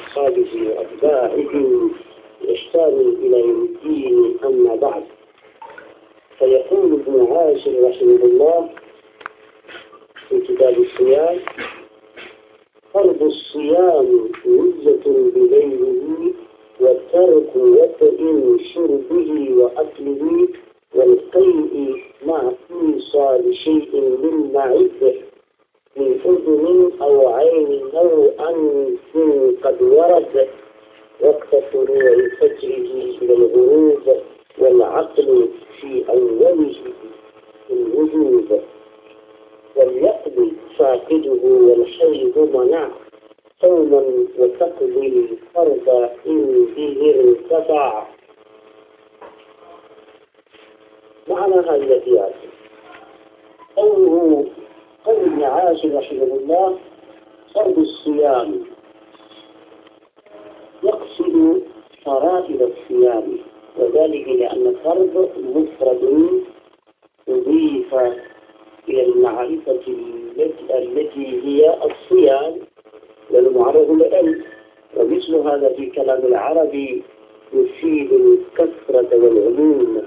وأصحابه وأتباعه بإحسان إلى يوم الدين. أما بعد، فيقول ابن عاشر رحمه الله في كتاب الصيام: فرض الصيام نية بليله، والترك وطئ شربه وأكله، والقيء مع إيصال شيء من معدة من أذن أو عين أو أنف قد ورد وقت طلوع فجره إلى الغروب، والعقل في أوله الوجوب، واليقظ فاقده والحيض منع صوما وتقضي الفرض إن به ارتفع. معنى هذه الأبيات قول ابن عاشر رحمه الله: فرض الصيام، يقصد فرائض الصيام، وذلك لأن فرض مفرد أضيف إلى المعرفة التي هي الصيام والمعرض لألف، ومثل هذا في كلام العرب يفيد الكثرة والعموم.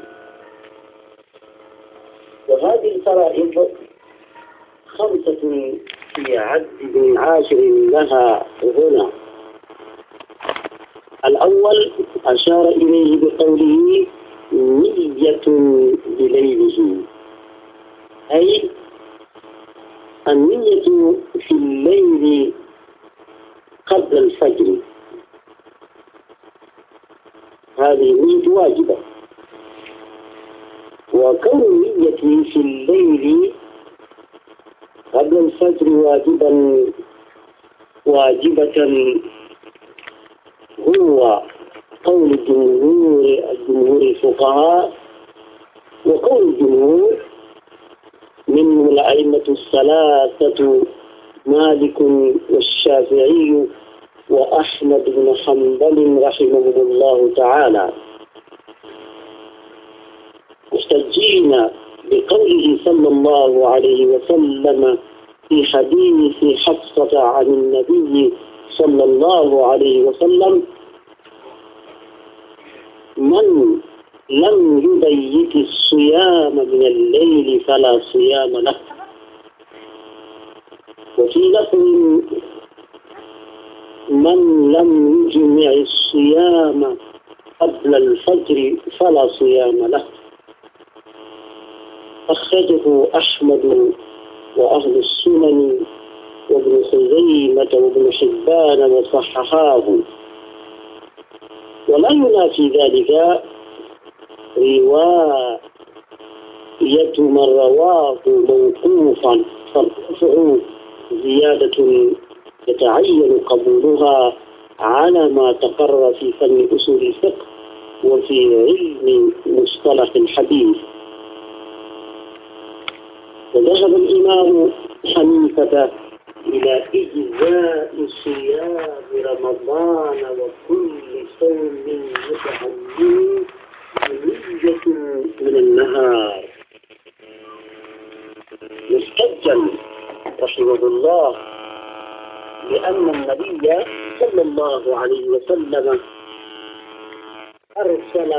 وهذه الفرائض 5 في عد ابن عاشر لها هنا. الأول أشار إليه بقوله نية بليله، أي النية في الليل قبل الفجر، هذه النية واجبة. وكون النية في الليل قبل الفجر واجبة هو قول الجمهور الفقهاء، وقول الجمهور منهم الأئمة الثلاثة مالك والشافعي وأحمد بن حنبل رحمهم الله تعالى، مستجين بقوله صلى الله عليه وسلم في حديث حفصة عن النبي صلى الله عليه وسلم: من لم يبيت الصيام من الليل فلا صيام له. وفي لفظ: من لم يجمع الصيام قبل الفجر فلا صيام له. أخرجه أحمد وأهل السنن وابن خزيمة وابن حبان وصححاه. ولا ينافي ذلك رواية من رواه موقوفا، فالرفع زيادة يتعين قبولها على ما تقرر في فن أصول الفقه وفي علم مصطلح الحديث. وذهب الإمام حنيفة إلى إجزاء صيام رمضان وكل صوم متعين بنية من النهار، مستجل رحمه الله، لأن النبي صلى الله عليه وسلم أرسل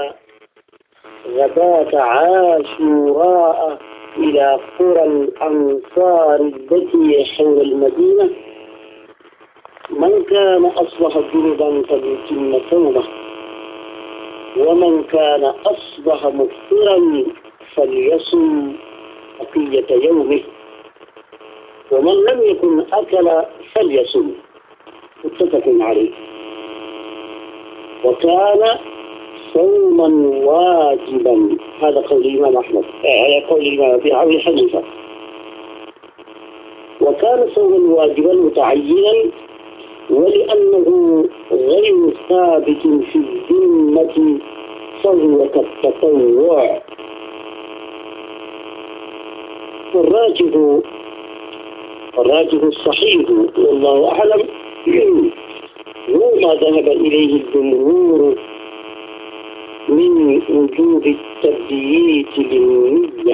غداة عاشوراء إلى قرى الأنصار التي حول المدينة: من كان أصبح جنبا فليتم صومه، ومن كان أصبح مفطرا فليصم بقية يومه، ومن لم يكن أكل فليصم. متفق عليه. وكان صوما واجبا، هذا قول الإمام أحمد، قول الإمام أبي حنيفة. وكان صوما واجبا متعينا، ولأنه غير ثابت في الذمة فهو كالتطوع. الراجح الصحيح والله أعلم هو ما ذهب إليه الجمهور من وجوب التبييت للنية.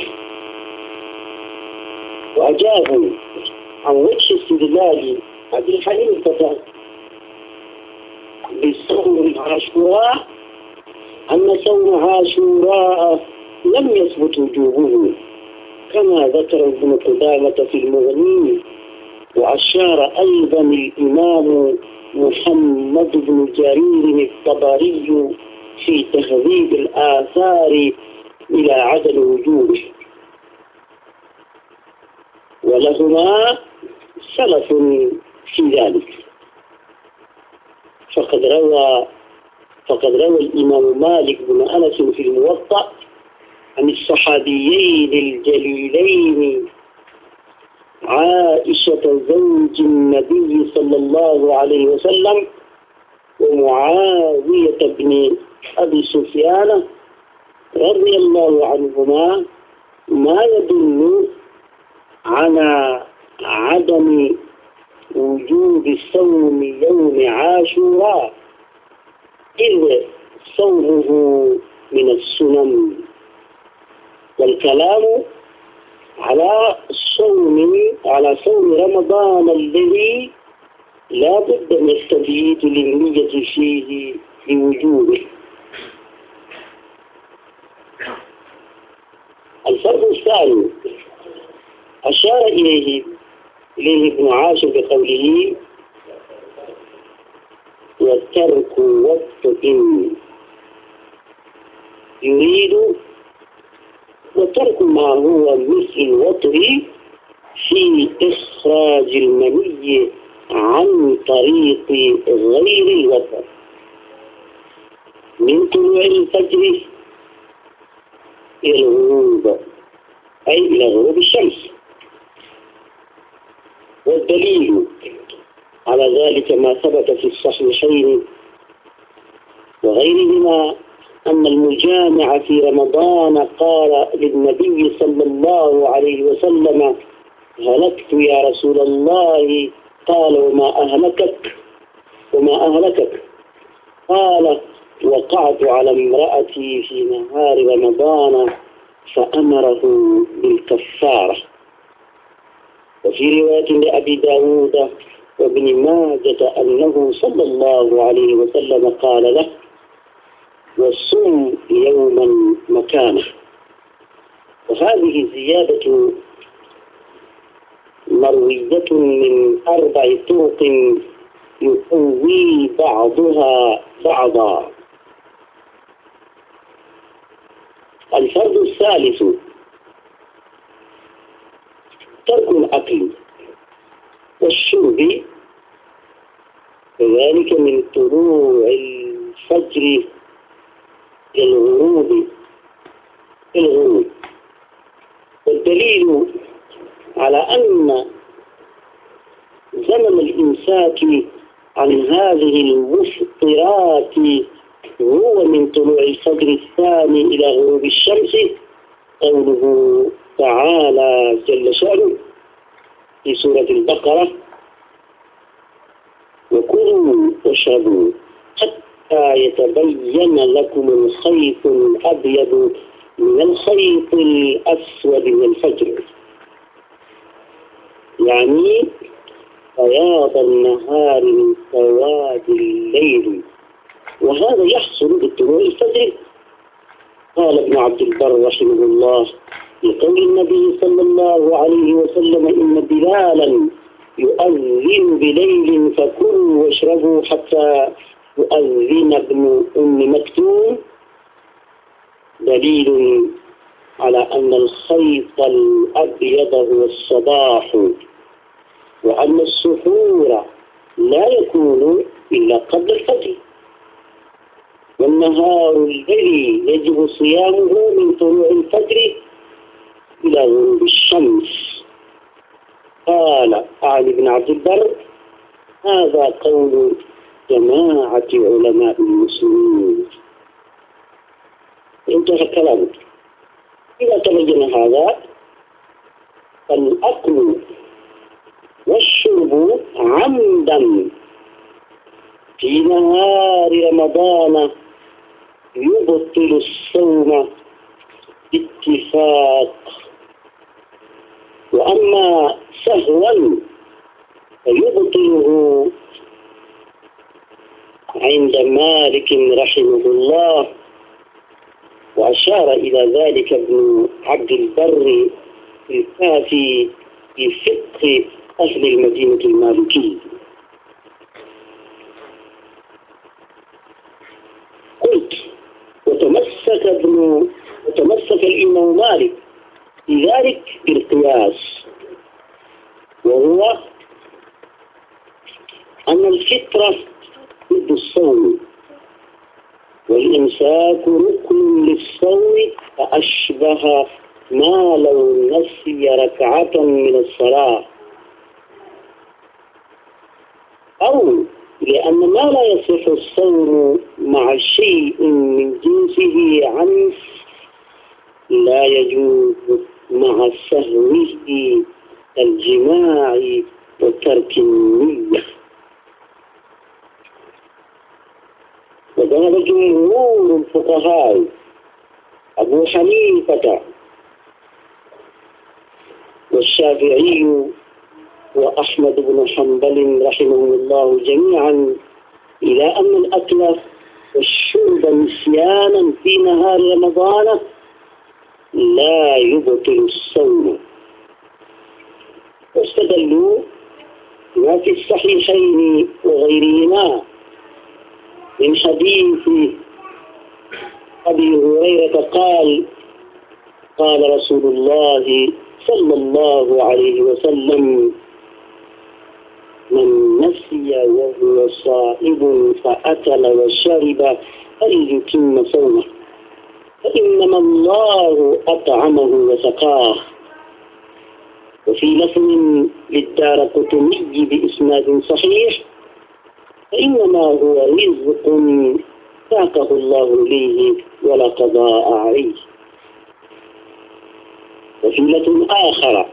وأجابوا عن وجه استدلال أبي حنيفة بصوم عاشوراء أن صوم عاشوراء لم يثبت وجوبه كما ذكر ابن قدامة في المغني، وأشار أيضا الإمام محمد بن جرير الطبري في تهذيب الآثار إلى عدم وجوبه، ولهما سلف في ذلك. فقد روى الإمام مالك بن أنس في الموطأ عن الصحابيين الجليلين عائشة زوج النبي صلى الله عليه وسلم ومعاوية بن أبي سفيان رضي الله عنهما ما يدل على عدم وجوب صوم يوم عاشوراء، إذ صومه من السنن، والكلام على صوم رمضان الذي لا بد من التبييت للنية فيه لوجوبه. الفرق الثاني أشار إليه ابن عاشر بقوله والترك وقت يريد، وترك ما هو مثل الوطر في إخراج المني عن طريق غير الوطر من طلوع الفجر إلى الغروب، أي إلى غروب الشمس. والدليل على ذلك ما ثبت في الصحيحين وغيرهما أن المجامع في رمضان قال للنبي صلى الله عليه وسلم هلكت يا رسول الله، قال وما أهلكك؟ قال وقعت على امرأتي في نهار رمضان فأمره بالكفارة. وفي رواية لأبي داود وابن ماجة أنه صلى الله عليه وسلم قال له وصم يوما مكانه. وهذه زيادة مروية من 4 طرق يقوي بعضها بعضا. الفرد الثالث ترك الأكل والشرب، وذلك من طلوع الفجر إلى الغروب. والدليل على أن زمن الإمساك عن هذه المفطرات هو من طلوع الفجر الثاني إلى غروب الشمس قوله تعالى جل شأنه في سورة البقرة وكلوا واشربوا حتى يتبين لكم الخيط الأبيض من الخيط الأسود من الفجر، يعني بياض النهار من سواد الليل، وهذا يحصل بطلوع الفجر. قال ابن عبد البر رحمه الله لقول النبي صلى الله عليه وسلم إن بلالا يؤذن بليل فكلوا واشربوا حتى يؤذن ابن أم مكتوم، دليل على أن الخيط الأبيض هو الصباح، وأن السحور لا يكون إلا قبل الفجر، والنهار الذي يجب صيامه من طلوع الفجر إلى غروب الشمس. قال علي بن عبد البر هذا قول جماعة علماء المسلمين. انتهى كلامه. إذا تبين هذا فالأكل والشرب عمدا في نهار رمضان يبطل الصوم باتفاق، وأما سهوا فيبطله عند مالك رحمه الله، وأشار إلى ذلك ابن عبد البر الكافي في فقه أهل المدينة المالكي. قلت: وتمسك الإمام مالك في ذلك بالقياس، وهو أن الفطرة ضد الصوم، والإمساك ركن للصوم، فأشبه ما لو نسي ركعة من الصلاة، أو لأن ما لا يصح الصوم مع شيء من جنسه عنه لا يجوز مع سهوه الجماع وترك النية. وذهب جمهور الفقهاء أبو حنيفة والشافعي وأحمد بن حنبل رحمهم الله جميعا إلى أن الأكل والشرب نسيانا في نهار رمضان لا يبطل الصوم، واستدلوا ما في الصحيحين وغيرهما من حديث أبي هريرة قال رسول الله صلى الله عليه وسلم: من نسي وهو صائم فأكل وشرب فليتم صومه، فإنما الله أطعمه وسقاه. وفي لفظ للدارقطني بإسناد صحيح: فإنما هو رزق ساقه الله إليه ولا قضاء عليه. وفي لفظ آخر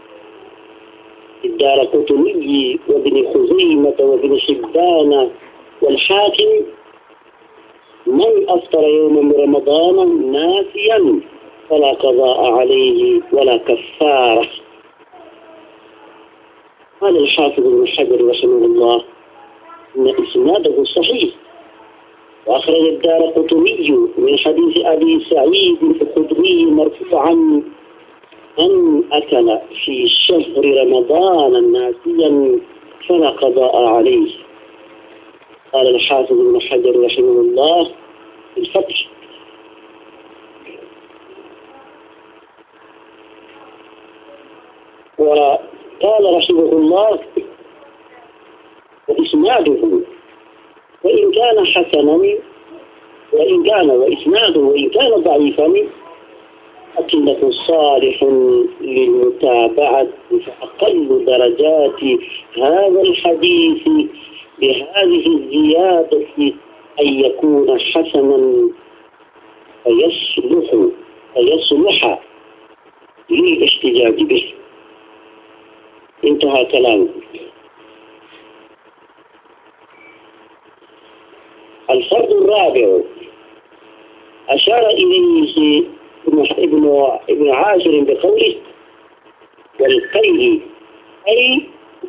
للدارقطني وابن خزيمة وابن حبان والحاكم: من أفطر يوم من رمضان ناسيا فلا قضاء عليه ولا كفارة. قال الحافظ ابن حجر رحمه الله إن إسناده صحيح، وأخرج الدارقطني من حديث أبي سعيد الخدري مرفوعا: من أكل في شهر رمضان ناسيا فلا قضاء عليه. قال الحافظ ابن حجر رحمه الله في الفتح: وقال رحمه الله: وإسناده وإن كان حسنا وإن كان ضعيفا لكنه صالح للمتابعة، فأقل درجات هذا الحديث بهذه الزيادة أن يكون حسنا فيصلح للاحتجاج به. انتهى كلامه. الفرد الرابع أشار إليه ابن عاشر بقوله: والقيء أي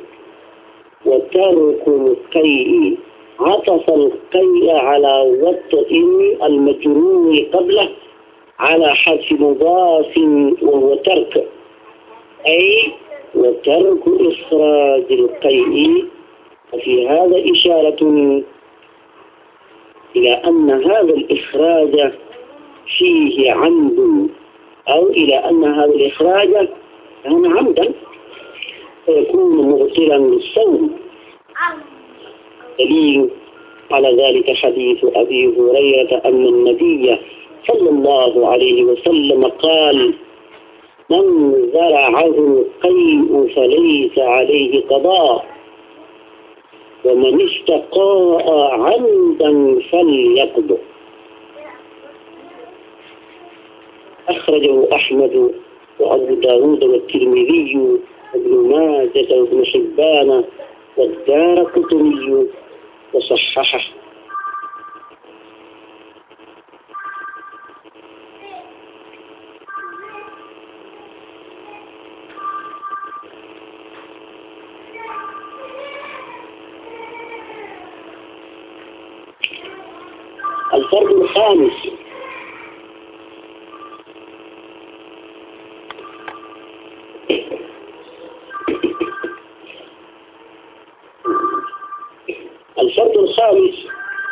وترك القيء، عطف القيء على وطء المجرور قبله على حذف مضاف وهو ترك، أي وترك إخراج القيء. وفي هذا إشارة إلى أن هذا الإخراج فيه عمد، أو إلى أن هذا الإخراج كان عمدا فيكون مبطلا للصوم. دليل على ذلك حديث أبي هريرة أن النبي صلى الله عليه وسلم قال: من زرعه القيء فليس عليه قضاء، ومن استقاء عمدا فليقض. أخرجه أحمد وأبو داود والترمذي وابن ماجه وابن حبان والدارقطني وصححه. الفرد الخامس: الفرد الخامس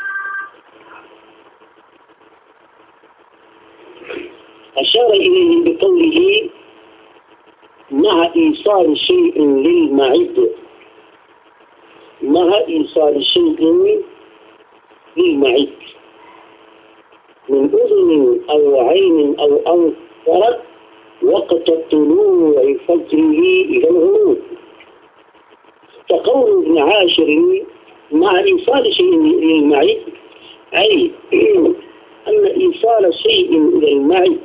أشار إليه بقوله: مع إيصال شيء للمعد، مع إيصال شيء للمعد من أذن أو عين أو أنف ورد وقت طلوع فجره إلى الغروب. كقول ابن عاشر: مع إيصال شيء للمعد، أي أن إيصال شيء إلى المعد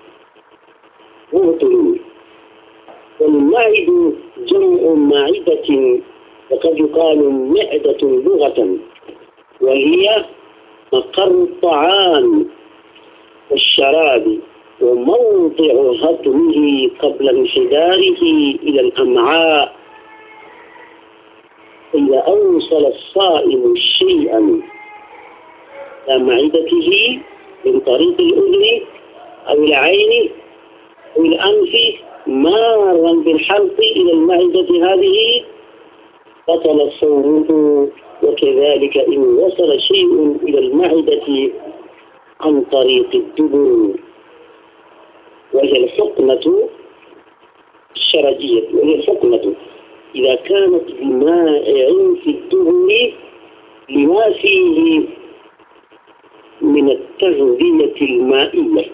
هو طلوع. والمعد جمع معدة، وقد يقال معدة لغة، وهي مقر الطعام والشراب وموضع هضمه قبل انحداره إلى الأمعاء. إذا أوصل الصائم شيئا إلى معدته من طريق الأذن أو العين أو الأنف مارا بالحلق إلى المعدة هذه بطل صومه. وكذلك إن وصل شيء إلى المعدة عن طريق الدبر، وهي الحقنة الشرجية، وهي الحقنة إذا كانت بمائع في الدبر لما فيه من التغذية المائية.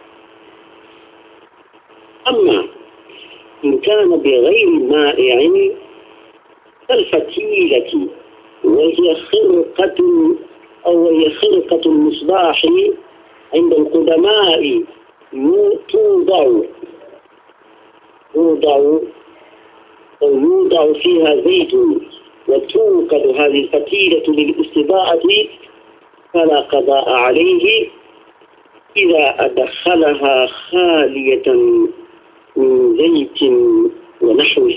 أما إن كان بغير مائع كالفتيلة، وهي خرقة المصباح عند القدماء، يوضع فيها زيت وتوقد هذه الفتيلة للاستضاءة، فلا قضاء عليه إذا أدخلها خالية من زيت ونحوه.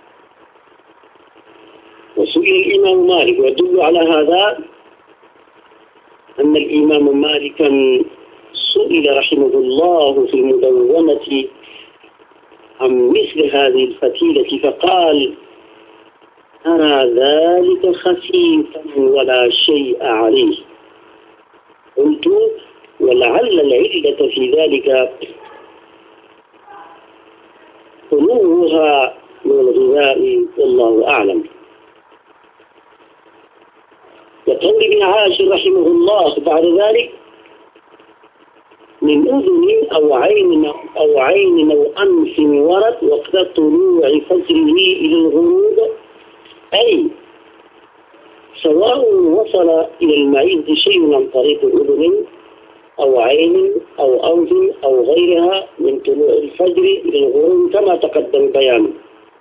وسئل الإمام مالك، ويدل على هذا أن الإمام مالكا سئل رحمه الله في المدونة عن مثل هذه الفتيلة فقال: أرى ذلك خفيفا ولا شيء عليه. قلت: ولعل العلة في ذلك خلوها من الغذاء، والله أعلم. وقول ابن عاشر رحمه الله بعد ذلك: من أذن أو عين أو أنف ورد وقت طلوع فجره إلى الغروب، أي سواء وصل إلى المعدة شيء عن طريق أذن أو عين أو أنف أو غيرها من طلوع الفجر إلى الغروب كما تقدم بيانه.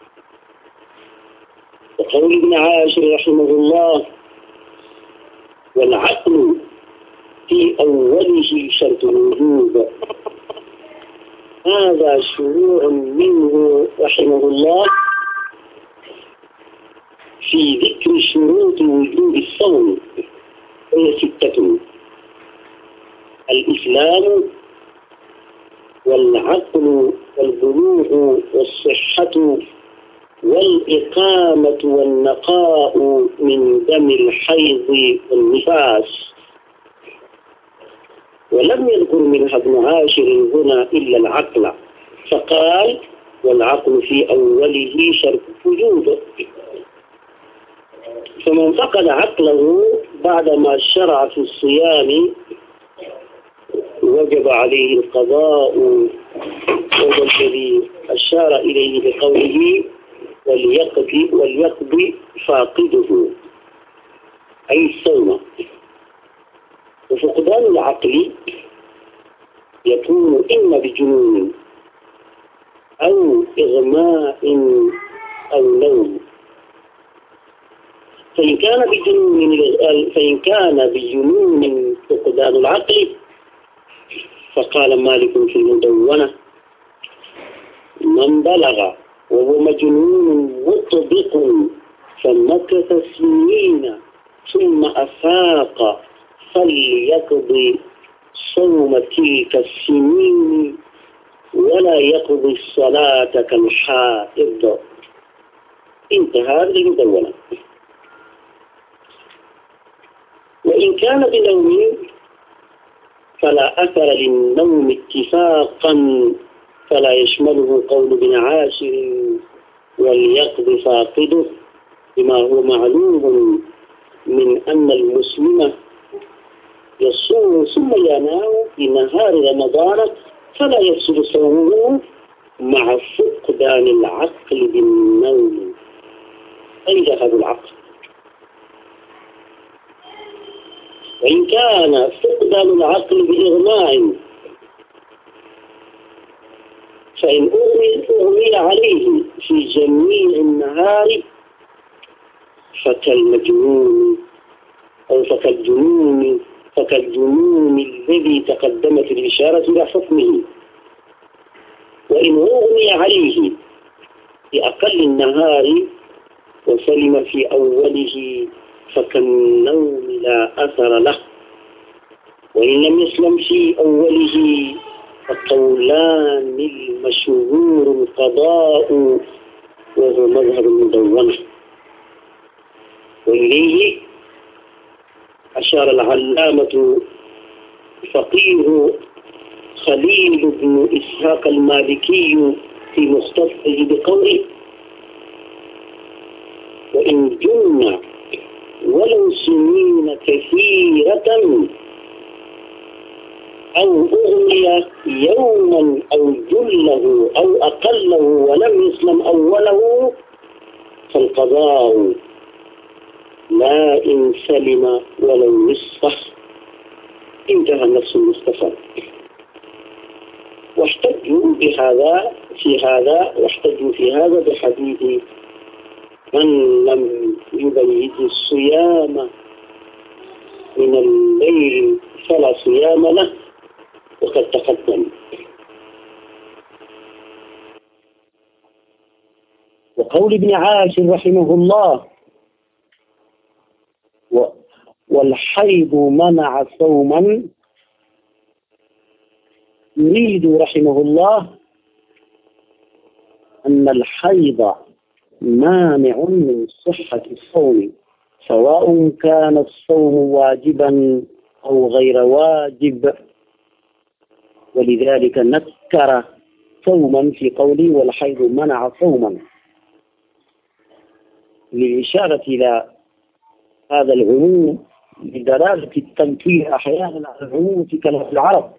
وقول ابن عاشر رحمه الله: والعقل في أوله شرط الوجوب. هذا شروع منه رحمه الله في ذكر شروط وجوب الصوم، وهي 6: الإسلام والعقل والبلوغ والصحة والإقامة والنقاء من دم الحيض والنفاس. ولم يذكر منها ابن عاشر هنا إلا العقل، فقال: والعقل في أوله شرط وجوب. فمن فقد عقله بعدما شرع في الصيام وجب عليه القضاء، وهو الذي أشار إليه بقوله: وليقضي فاقده، أي الصوم. وفقدان العقل يكون إما بجنون أو إغماء أو نوم. فإن كان بجنون فقدان العقل، فقال مالك في المدونة: من بلغ وهو مجنون مطبق فمكث سنين ثم أفاق فليقضي صوم تلك السنين ولا يقضي الصلاة كالحائض. انتهى المدونة. وإن كان بنوم فلا أثر للنوم اتفاقا، فلا يشمله قول ابن عاشر وليقضي فاقده، بما هو معلوم من أن المسلم يصوم ثم ينام في نهار رمضان فلا يفسد صومه مع فقدان العقل بالنوم. أين ذهب العقل؟ وإن كان فقدان العقل بإغماء فإن أغمي عليه في جميع النهار فكالمجنون أو فكالجنون الذي تقدمت الإشارة إلى حكمه. وإن أغمي عليه في أقل النهار وسلم في أوله فكالنوم لا أثر له. وإن لم يسلم في أوله فقولان المشهور القضاء وهو مذهب المدونة. وإليه أشار العلامة فقيه خليل بن إسحاق المالكي في مختصره بقوله: وإن جن ولو سنين كثيرة أو أغمي يوما أو جله أو أقله ولم يسلم أوله فالقضاء لا إن سلم ولو نصفه. انتهى النفس المستفاد. واحتجوا في هذا بحديث من لم يبيت الصيام من الليل فلا صيام له، وقد تقدم. وقول ابن عاشر رحمه الله: والحيض منع صوما، يريد رحمه الله أن الحيض مانع من صحة الصوم، سواء كان الصوم واجبا أو غير واجب. ولذلك نكر صوما في قوله والحيض منع صوما، للإشارة إلى هذا العموم، بدلالة التنكير أحيانا على العموم في كلام العرب.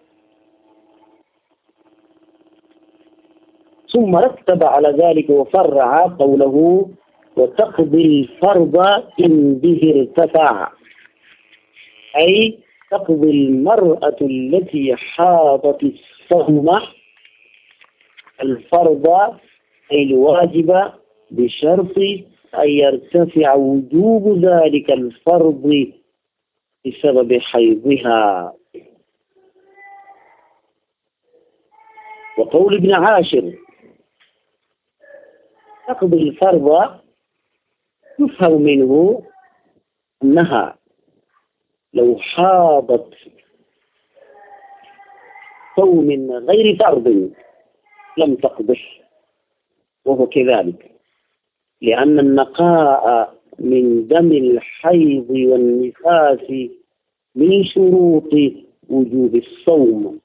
ثم رتب على ذلك وفرع قوله: وتقضي الفرض إن به ارتفع، أي تقضي المرأة التي حاضت الصوم الفرض أي الواجب بشرط أن يرتفع وجوب ذلك الفرض بسبب حيضها. وقول ابن عاشر تقضي الفرض يفهم منه أنها لو حاضت صوم غير فرض لم تقضه، وهو كذلك، لأن النقاء من دم الحيض والنفاس من شروط وجوب الصوم.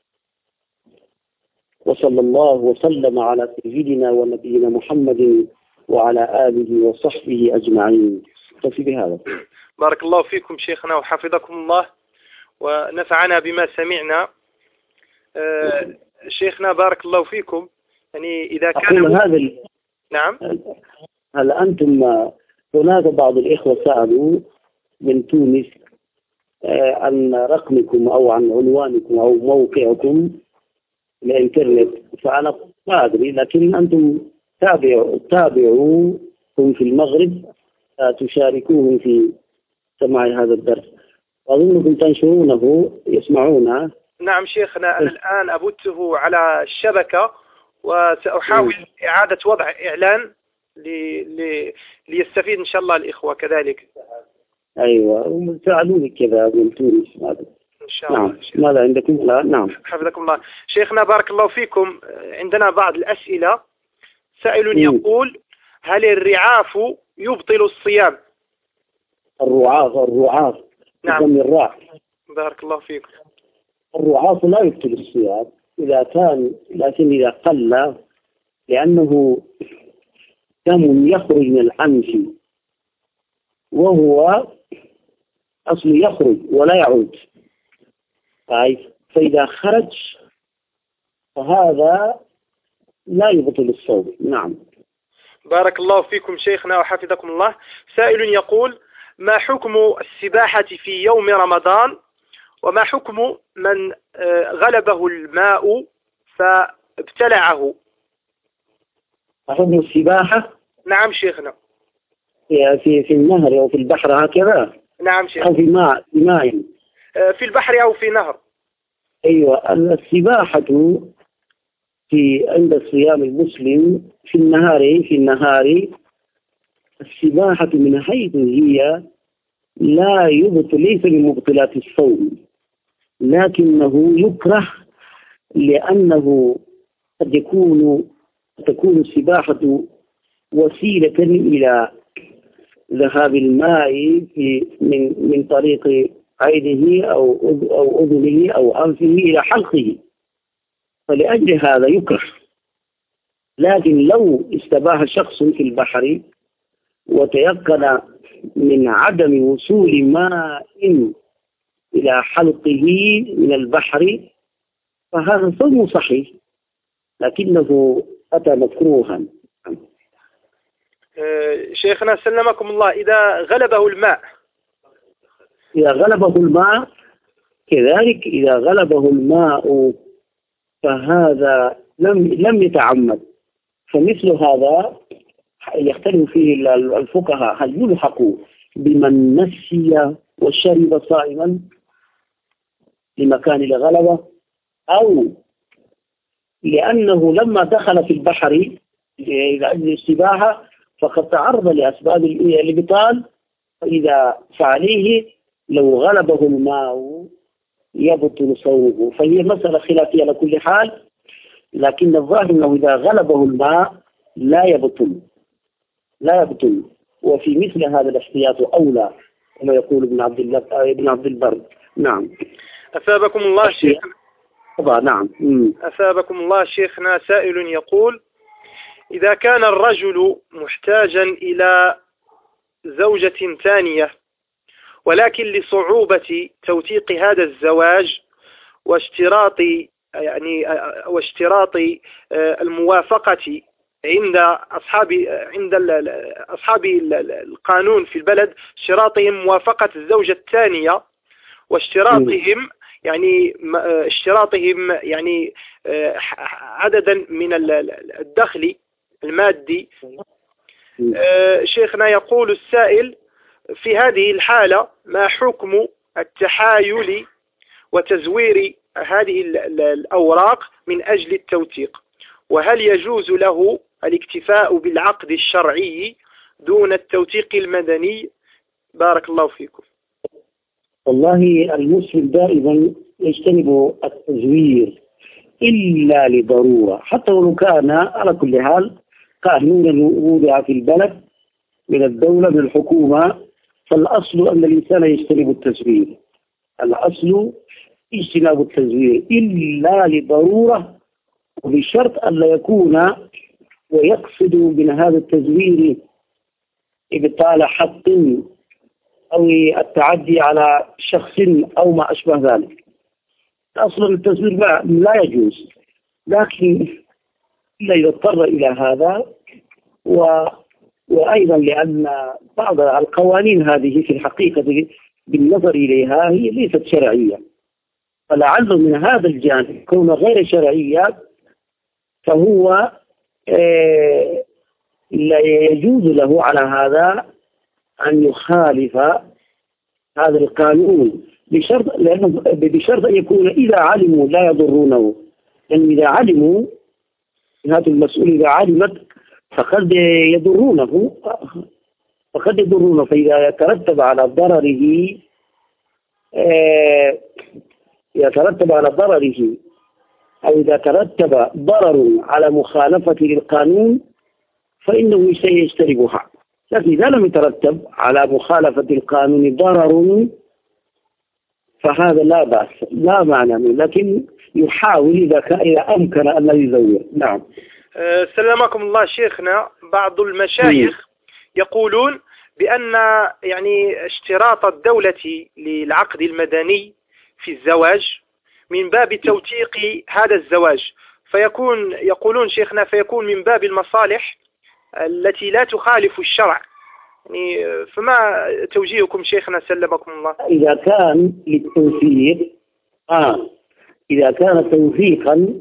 وصلى الله وسلم على سيدنا ونبينا محمد وعلى آله وصحبه أجمعين. اكتفي بهذا. بارك الله فيكم شيخنا وحفظكم الله ونفعنا بما سمعنا. شيخنا بارك الله فيكم. يعني إذا كان هذا نعم. هل أنتم هناك بعض الإخوة سألوا من تونس عن رقمكم أو عن عنوانكم أو موقعكم الإنترنت، فأنا ما أدري، لكن أنتم تابعوهم في المغرب، تشاركوهم في سماع هذا الدرس، وأظنكم تنشرونه يسمعونه. نعم شيخنا، أنا الآن أبثه على الشبكة، وسأحاول إعادة وضع إعلان ليستفيد إن شاء الله الإخوة كذلك. أيوة، سألوني كذا من تونس ماذا. إن شاء الله. نعم. ماذا عندكم؟ لا. نعم. حفظكم الله شيخنا بارك الله فيكم. عندنا بعض الأسئلة. سائل يقول: هل الرعاف يبطل الصيام؟ الرعاف. نعم. الراء. بارك الله فيكم. الرعاف لا يبطل الصيام إذا كان، لكن إذا قل، لأنه دم يخرج من الأنف وهو أصل يخرج ولا يعود. فإذا خرج فهذا لا يبطل الصوم. نعم. بارك الله فيكم شيخنا وحفظكم الله. سائل يقول: ما حكم السباحة في يوم رمضان؟ وما حكم من غلبه الماء فابتلعه؟ حكم السباحة؟ نعم شيخنا. في النهر أو في البحر هكذا؟ نعم شيخنا. أو في ماء في البحر أو في نهر. أيوة. السباحة عند الصيام المسلم في النهار السباحة من حيث هي لا يبطل، ليس من مبطلات الصوم، لكنه يكره لأنه قد تكون السباحة وسيلة إلى ذهاب الماء من طريق عينه أو أذنه أو أنفه إلى حلقه، فلأجل هذا يكره. لكن لو استباح شخص في البحر وتيقن من عدم وصول ماء إلى حلقه من البحر فهذا صوم صحيح، لكنه أتى مكروها. شيخنا سلمكم الله، إذا غلبه الماء كذلك إذا غلبه الماء فهذا لم يتعمد، فمثل هذا يختلف فيه الفقهاء: هل يلحق بمن نسي وشرب صائما لمكان الغلبة، أو لأنه لما دخل في البحر لأجل السباحة فقد تعرض لأسباب الإبطال، فإذا فعليه لو غلبه الماء يبطل صومه. فهي مسألة خلافية على كل حال، لكن الظاهر أنه إذا غلبه الماء لا يبطل. وفي مثل هذا الاحتياط أولى كما يقول ابن عبد البر. نعم. أثابكم الله شيخنا. نعم. أثابكم الله شيخنا. سائل يقول: إذا كان الرجل محتاجا إلى زوجة ثانية، ولكن لصعوبة توثيق هذا الزواج واشتراط الموافقة عند أصحاب القانون في البلد، اشتراطهم موافقة الزوجة الثانية واشتراطهم عددا من الدخل المادي. شيخنا يقول السائل: في هذه الحالة ما حكم التحايل وتزوير هذه الأوراق من أجل التوثيق؟ وهل يجوز له الاكتفاء بالعقد الشرعي دون التوثيق المدني؟ بارك الله فيكم. والله المسلم دائما يجتنب التزوير إلا لضرورة، حتى ولو كان على كل حال قانون وضع في البلد من الدولة من الحكومة، فالأصل أن الإنسان يجتنب التزوير. الأصل اجتناب التزوير إلا لضرورة، وبشرط أن لا يكون ويقصد من هذا التزوير إبطال حق أو التعدي على شخص أو ما أشبه ذلك. أصلا التزوير لا يجوز، لكن إلا إذا اضطر إلى هذا. وأيضا لأن بعض القوانين هذه في الحقيقة بالنظر إليها هي ليست شرعية، فلعل من هذا الجانب كون غير شرعية فهو لا يجوز له على هذا أن يخالف هذا القانون بشرط أن يكون إذا علموا لا يضرونه. لأن إذا علموا هذا المسؤول إذا علمت فقد يضرونه، فقد يضرون. فإذا يترتب على ضرره أو إذا ترتب ضرر على مخالفة للقانون فإنه سيجتنبها. لكن إذا لم يترتب على مخالفة القانون ضرر فهذا لا بأس، لا معنى منه، لكن يحاول إذا أمكن أن لا يزور. نعم. سلمكم الله شيخنا، بعض المشايخ يقولون بأن يعني اشتراط الدولة للعقد المدني في الزواج من باب توثيق هذا الزواج، يقولون شيخنا فيكون من باب المصالح التي لا تخالف الشرع. يعني فما توجيهكم شيخنا سلمكم الله؟ إذا كان للتوثيق إذا كان توثيقا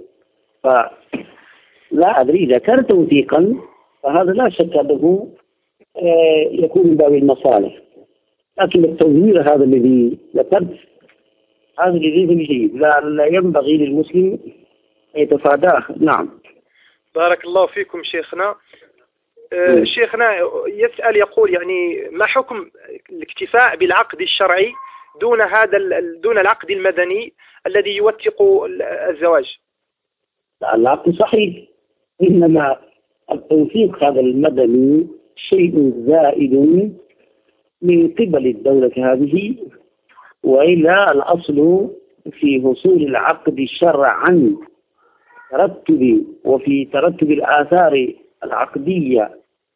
لا أدري. إذا كان توثيقا فهذا لا شك أنه يكون من باب المصالح، لكن التوثيق هذا الذي ذكرت هذا الذي جيد، لا ينبغي للمسلم أن يتفاداه. نعم. بارك الله فيكم شيخنا. شيخنا يسأل يقول يعني ما حكم الاكتفاء بالعقد الشرعي دون العقد المدني الذي يوثق الزواج؟ العقد صحيح، إنما التوثيق هذا المدني شيء زائد من قبل الدولة هذه، وإلا الأصل في حصول العقد شرعا وفي ترتب الآثار العقدية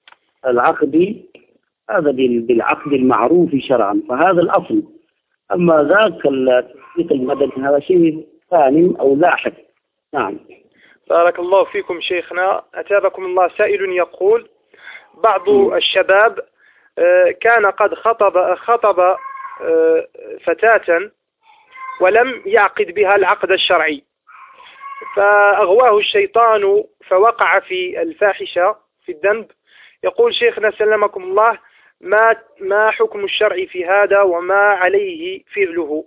هذا بالعقد المعروف شرعا، فهذا الأصل. أما ذاك التوثيق المدني هذا شيء ثاني أو لاحق. نعم. بارك الله فيكم شيخنا. أتابكم الله. سائل يقول بعض الشباب كان قد خطب فتاة ولم يعقد بها العقد الشرعي، فأغواه الشيطان فوقع في الفاحشة في الذنب. يقول شيخنا سلمكم الله ما حكم الشرع في هذا وما عليه فعله؟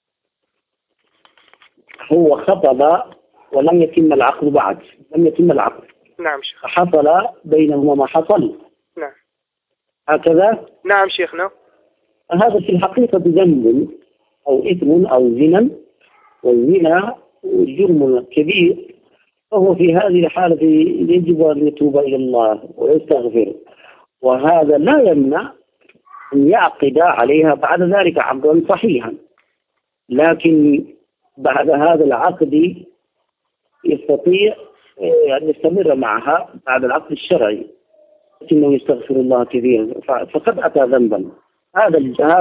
هو خطب ولم يتم العقد بعد، لم يتم العقد. نعم شيخ. حصل بينهما ما حصل. نعم. هكذا. نعم شيخنا. هذا في الحقيقة ذنب أو إثم أو زنا، والزنا جرم كبير، فهو في هذه الحالة يجب أن يتوب إلى الله ويستغفر، وهذا لا يمنع أن يعقد عليها بعد ذلك عقدا صحيحا، لكن بعد هذا العقد يستطيع أن يستمر معها بعد العقد الشرعي، لكنه يستغفر الله كثيرا، فقد أتى ذنبا. هذا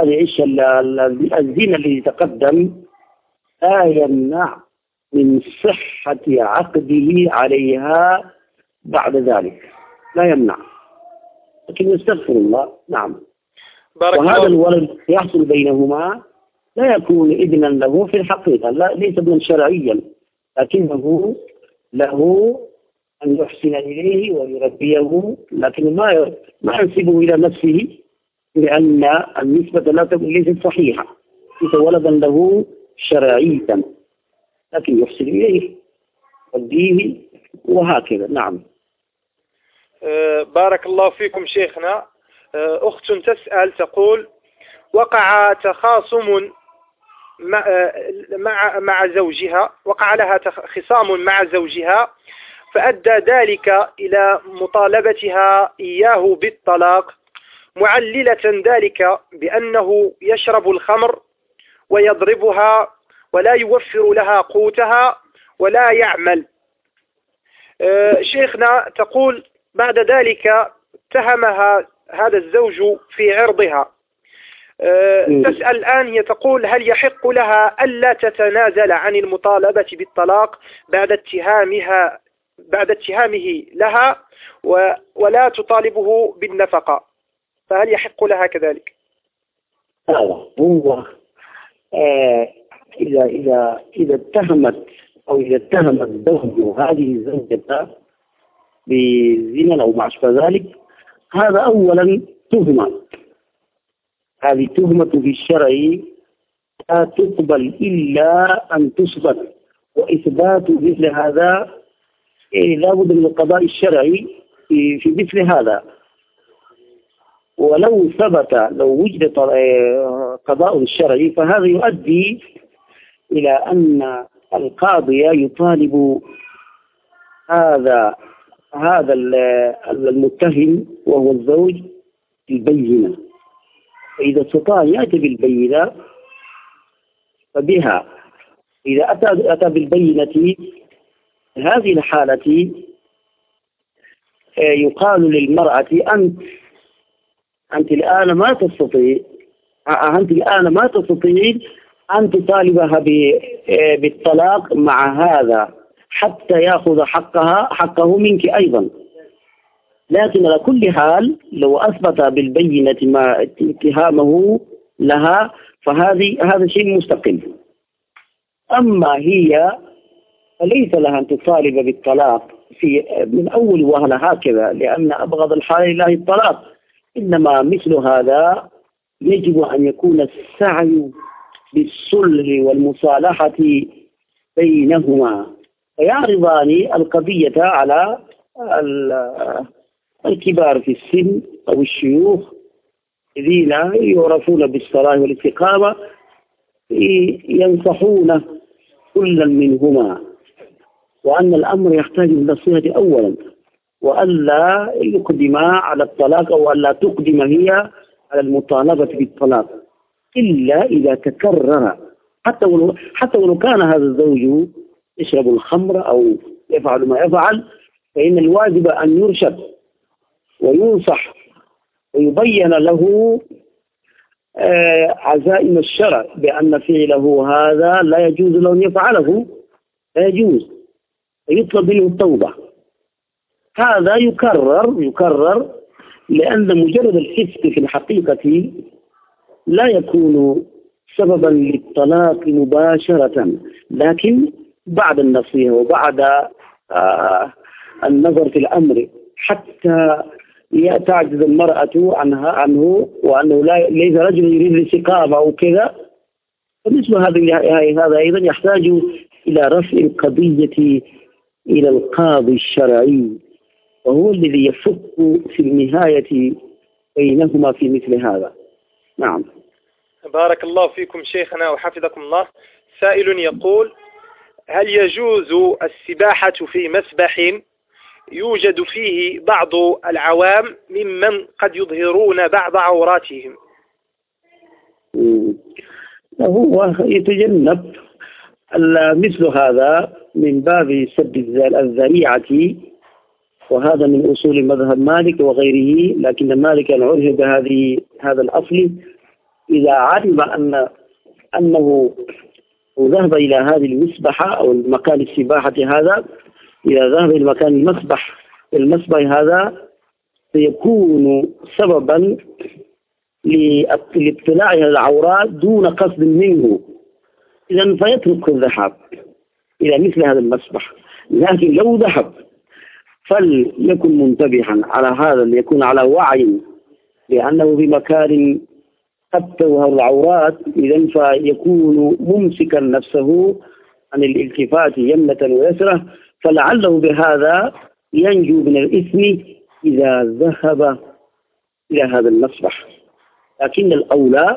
الزنا الذي تقدم لا يمنع من صحة عقده عليها بعد ذلك، لا يمنع، لكن يستغفر الله. نعم. وهذا الولد يحصل بينهما لا يكون ابنا له في الحقيقة، ليس ابنا شرعيا، لكنه له أن يحسن إليه ويربيه، لكن ما ينسبه إلى نفسه، لأن النسبة ليست صحيحة، ليس ولدا له شرعيا، لكن يحسن إليه وديه وهكذا. نعم. بارك الله فيكم شيخنا. أخت تسأل تقول وقع تخاصم مع زوجها، وقع لها خصام مع زوجها، فأدى ذلك إلى مطالبتها إياه بالطلاق، معللة ذلك بأنه يشرب الخمر ويضربها ولا يوفر لها قوتها ولا يعمل. شيخنا تقول بعد ذلك اتهمها هذا الزوج في عرضها. تسأل الآن، هي تقول هل يحق لها ألا تتنازل عن المطالبة بالطلاق بعد اتهامه لها ولا تطالبه بالنفقة، فهل يحق لها كذلك؟ هو إذا اتهمت أو إذا اتهم الزوج هذه الزوجة بزنا أو ما أشبه ذلك، هذا أولا تهمة. هذه تهمة في الشرع لا تقبل إلا أن تثبت، وإثبات مثل هذا لا بد من القضاء الشرعي في مثل هذا. ولو ثبت، لو وجد قضاء شرعي، فهذا يؤدي إلى أن القاضي يطالب هذا المتهم وهو الزوج بالبينة، فإذا استطاع يأتي بالبينة فبها. إذا أتى بالبينة في هذه الحالة يقال للمرأة أنت الآن ما تستطيع أن تطالبها بالطلاق مع هذا حتى يأخذ حقه منك أيضا. لكن على كل حال لو أثبت بالبينة ما اتهامه لها هذا شيء مستقل. أما هي فليس لها أن تطالب بالطلاق من أول وهلة هكذا، لأن أبغض الحلال لله الطلاق. إنما مثل هذا يجب أن يكون السعي بالصلح والمصالحة بينهما، فيعرضان القضية على الكبار في السن أو الشيوخ الذين يعرفون بالصلاح والاستقامة، ينصحون كلا منهما، وأن الأمر يحتاج إلى النصيحة أولا، وألا يقدم على الطلاق أو ألا تقدم هي على المطالبة بالطلاق إلا إذا تكرر. حتى ولو كان هذا الزوج يشرب الخمر أو يفعل ما يفعل، فإن الواجب أن يرشد وينصح ويبين له عزائم الشرع بأن فعله هذا لا يجوز له أن يفعله، لا يجوز، ويطلب منه التوبة. هذا يكرر لأن مجرد الفسق في الحقيقة لا يكون سببا للطلاق مباشرة، لكن بعد النصيحة وبعد النظر في الأمر حتى تعجز المرأة عنه وأنه ليس رجل يريد الاستقامة أو كذا. فمثل هذا أيضا يحتاج إلى رفع القضية إلى القاضي الشرعي، وهو الذي يفك في النهاية بينهما في مثل هذا. نعم. بارك الله فيكم شيخنا وحفظكم الله. سائل يقول: هل يجوز السباحة في مسبح يوجد فيه بعض العوام ممن قد يظهرون بعض عوراتهم؟ هو يتجنب مثل هذا من باب سد الذريعة، وهذا من أصول مذهب مالك وغيره. لكن مالك عرف هذا الأصل إذا علم أنه ذهب إلى هذه المسبحة أو المكان السباحة هذا، إذا ذهب إلى مكان المسبح هذا سيكون سببا لاطلاع على العورات دون قصد منه، إذن فيترك الذهاب إلى مثل هذا المسبح. لكن لو ذهب فليكن منتبها على هذا، ليكون على وعي لأنه في مكان قد تظهر العورات، إذن فيكون ممسكا نفسه عن الالتفات يمنة ويسرة، فلعله بهذا ينجو من الإثم إذا ذهب إلى هذا المسبح. لكن الأولى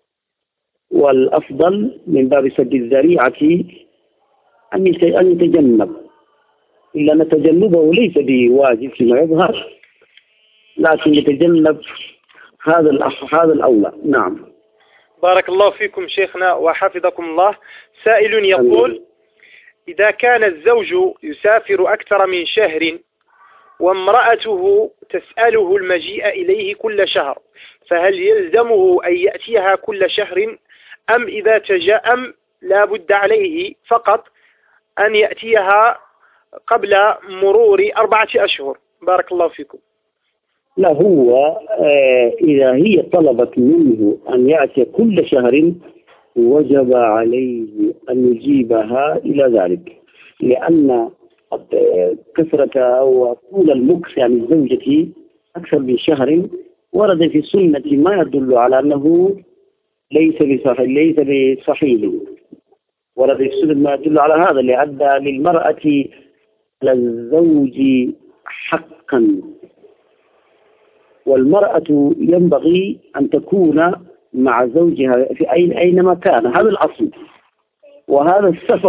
والأفضل من باب سد الذريعة أن يتجنب، إلا أن تجنبه ليس بواجب فيما يظهر، لكن يتجنب هذا الأولى. نعم. بارك الله فيكم شيخنا وحفظكم الله. سائل يقول: إذا كان الزوج يسافر أكثر من شهر وامرأته تسأله المجيء إليه كل شهر، فهل يلزمه أن يأتيها كل شهر، أم إذا تجأم لا بد عليه فقط أن يأتيها قبل مرور 4 أشهر؟ بارك الله فيكم. لا، هو إذا هي طلبت منه أن يأتي كل شهر وجب عليه أن يجيبها إلى ذلك، لأن كثرة أو طول المكث عن الزوجة أكثر من شهر ورد في السنة ما يدل على أنه ليس بصحيح، ورد في السنة ما يدل على هذا، لأن للمرأة للزوج حقا والمرأة ينبغي أن تكون مع زوجها في أينما كان، هذا الأصل. وهذا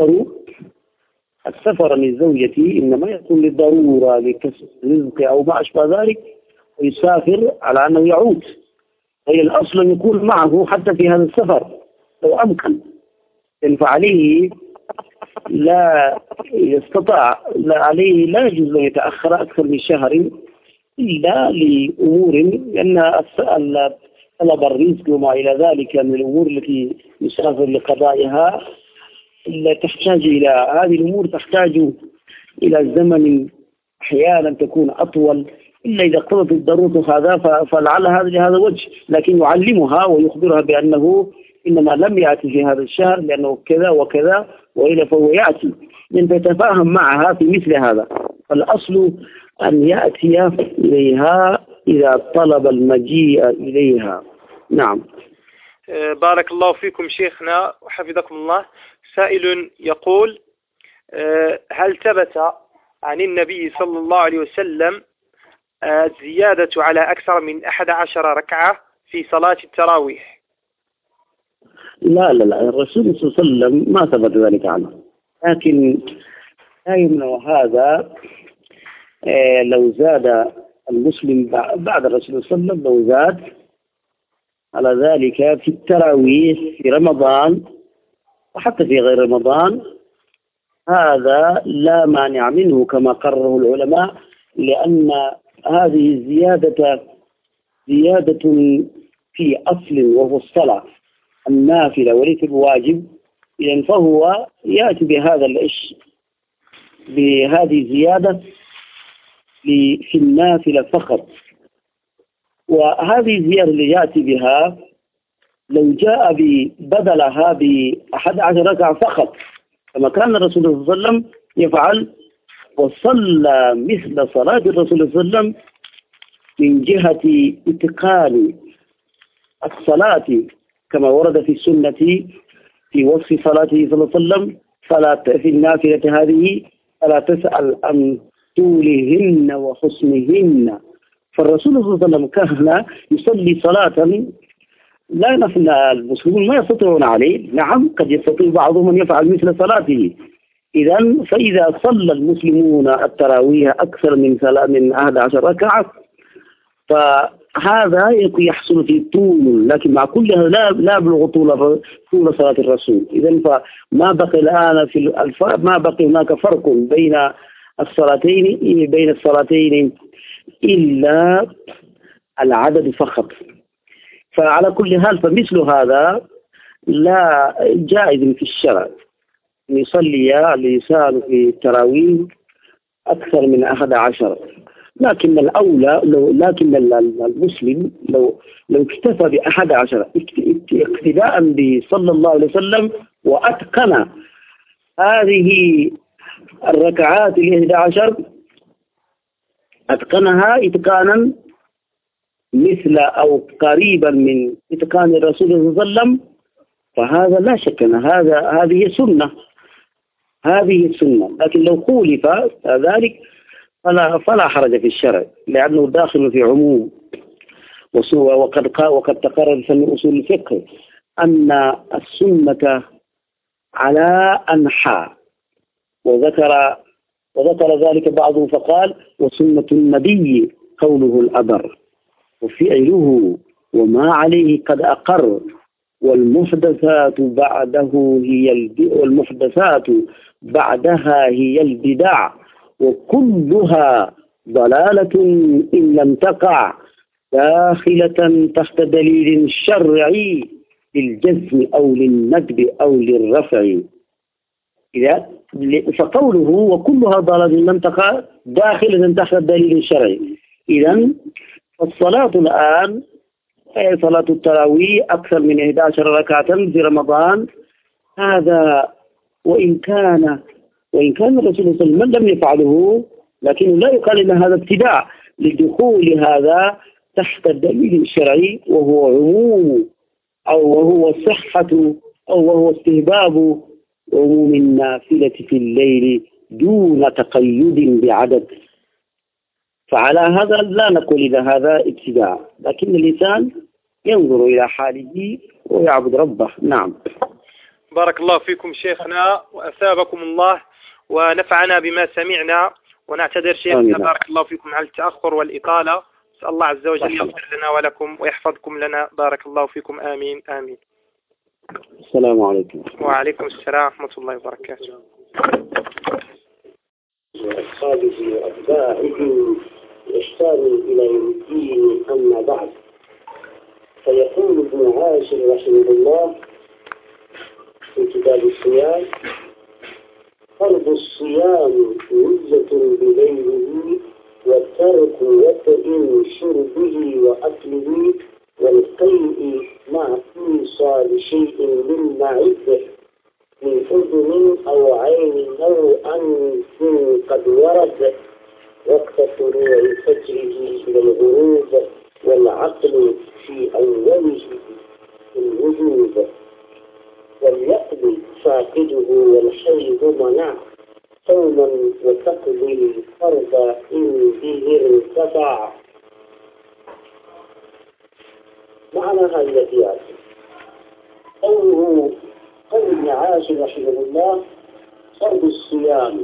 السفر من زوجتي إنما يكون للضرورة لكسب رزق أو ما أشبه ذلك، ويسافر على أنه يعود. هي الأصل أن يكون معه حتى في هذا السفر لو أمكن، فعليه لا يستطاع، عليه لا يجوز أن يتأخر أكثر من شهر إلا لأمور، لأن طلب الرزق وما إلى ذلك من الأمور التي يسافر لقضائها تحتاج إلى هذه الأمور، تحتاج إلى زمن أحيانا تكون أطول، إلا إذا اقتضت الضرورة هذا فلعل هذا لهذا وجه، لكن يعلمها ويخبرها بأنه إنما لم يأتي في هذا الشهر لأنه كذا وكذا، وإلا فهو يأتي، لأن تتفاهم معها في مثل هذا. فالأصل أن يأتي إليها إذا طلب المجيء إليها. نعم. بارك الله فيكم شيخنا وحفظكم الله. سائل يقول: هل ثبت عن النبي صلى الله عليه وسلم الزيادة على أكثر من 11 ركعة في صلاة التراويح؟ لا الرسول صلى الله عليه وسلم ما ثبت ذلك عنه، لكن لا يمنع هذا لو زاد المسلم بعد الرسول صلى الله عليه وسلم، لو زاد على ذلك في التراويح في رمضان وحتى في غير رمضان، هذا لا مانع منه كما قرره العلماء، لأن هذه زيادة في أصل وهو الصلاة النافلة وليس بواجب، إذن فهو يأتي بهذه زيادة في النافلة فقط. وهذه الزيادة اللي يأتي بها لو جاء بدلها ب11 ركعة فقط كما كان الرسول صلى الله عليه وسلم يفعل، وصلى مثل صلاة الرسول صلى الله عليه وسلم من جهة اتقان الصلاة كما ورد في السنة في وصف صلاته صلى الله عليه وسلم، في النافلة هذه فلا تسأل عن طولهن وحسنهن. فالرسول صلى الله عليه وسلم كان يصلي صلاة لا نفل المسلمون ما يستطيعون عليه، نعم قد يستطيع بعضهم أن يفعل مثل صلاته. فإذا صلى المسلمون التراويح أكثر من 11 ركعة فهذا يحصل في طول، لكن مع كل هذا لا يبلغ طول صلاة الرسول. إذن فما بقي الآن ما بقي هناك فرق بين الصلاتين إلا العدد فقط. فعلى كل حال فمثل هذا لا جائز في الشرع أن يصلي الإنسان في التراويح أكثر من 11، لكن الأولى لكن المسلم لو اكتفى ب11 اقتداء بصلى الله عليه وسلم وأتقن هذه الركعات 11 أتقنها إتقانا مثل أو قريبا من إتقان الرسول صلى الله عليه وسلم، فهذا لا شك أن هذه السنة. لكن لو خولف ذلك فلا حرج في الشرع، لأنه داخل في عموم. وقد تقرر في أصول الفقه أن السنة على أنحاء، وذكر ذلك بعضهم فقال: وسنة النبي قوله الأبر وفعله وما عليه قد أقر، والمحدثات بعدها هي البدع، وكلها ضلالة إن لم تقع داخلة تحت دليل شرعي للجزم أو للندب أو للرفع. فقوله وكلها ضلالة إن لم تقع داخلة تحت الدليل الشرعي، إذن فالصلاة الآن صلاة التراويح أكثر من 11 ركعة في رمضان، هذا وإن كان الرسول صلى الله عليه وسلم لم يفعله، لكن لا يقال إن هذا ابتداع لدخول هذا تحت الدليل الشرعي، وهو عموم أو وهو صحة أو وهو استهباب عموم النافلة في الليل دون تقيد بعدد. فعلى هذا لا نقول إذا هذا ابتداع، لكن الإنسان ينظر إلى حاله ويعبد ربه. نعم. بارك الله فيكم شيخنا وأثابكم الله ونفعنا بما سمعنا، ونعتذر شيخنا بارك الله فيكم على التأخر والإطالة. نسأل الله عز وجل يغفر لنا ولكم ويحفظكم لنا. بارك الله فيكم. آمين آمين. السلام عليكم. وعليكم السلام ورحمة الله وبركاته. وأصحابه وأتباعه إحسان إلى يوم الدين. أما بعد، فيقول ابن عاشر رحمه الله في كتاب الصيام: فرض الصيام نية بليله، وترك وطئ شربه وأكله والقيء مع إيصال شيء من معدة من أذن أو عين أو أنف قد ورد وقت طلوع فجره إلى الغروب، والعقل في أوله الوجوب، واليأل فاقده والحيض منع صوما وتقضي الفرض إن به ارتفع. معنى هذه الأبيات قول ابن عاشر رحمه الله: فرض الصيام،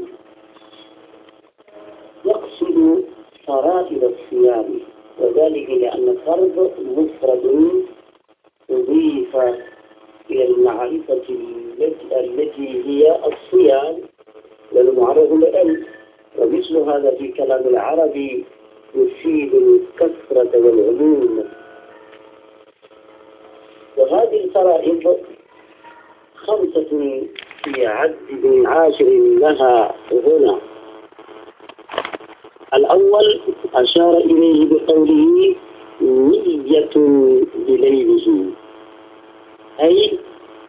يقصد فرائض الصيام، وذلك لأن فرض مفرد أضيف إلى المعرفة التي هي الصيام والمعرض لألف، ومثل هذا في كلام العرب يفيد الكثرة والعموم. وهذه الفرائض 5 في عد ابن عاشر لها هنا. الأول أشار إليه بقوله نية بليله، أي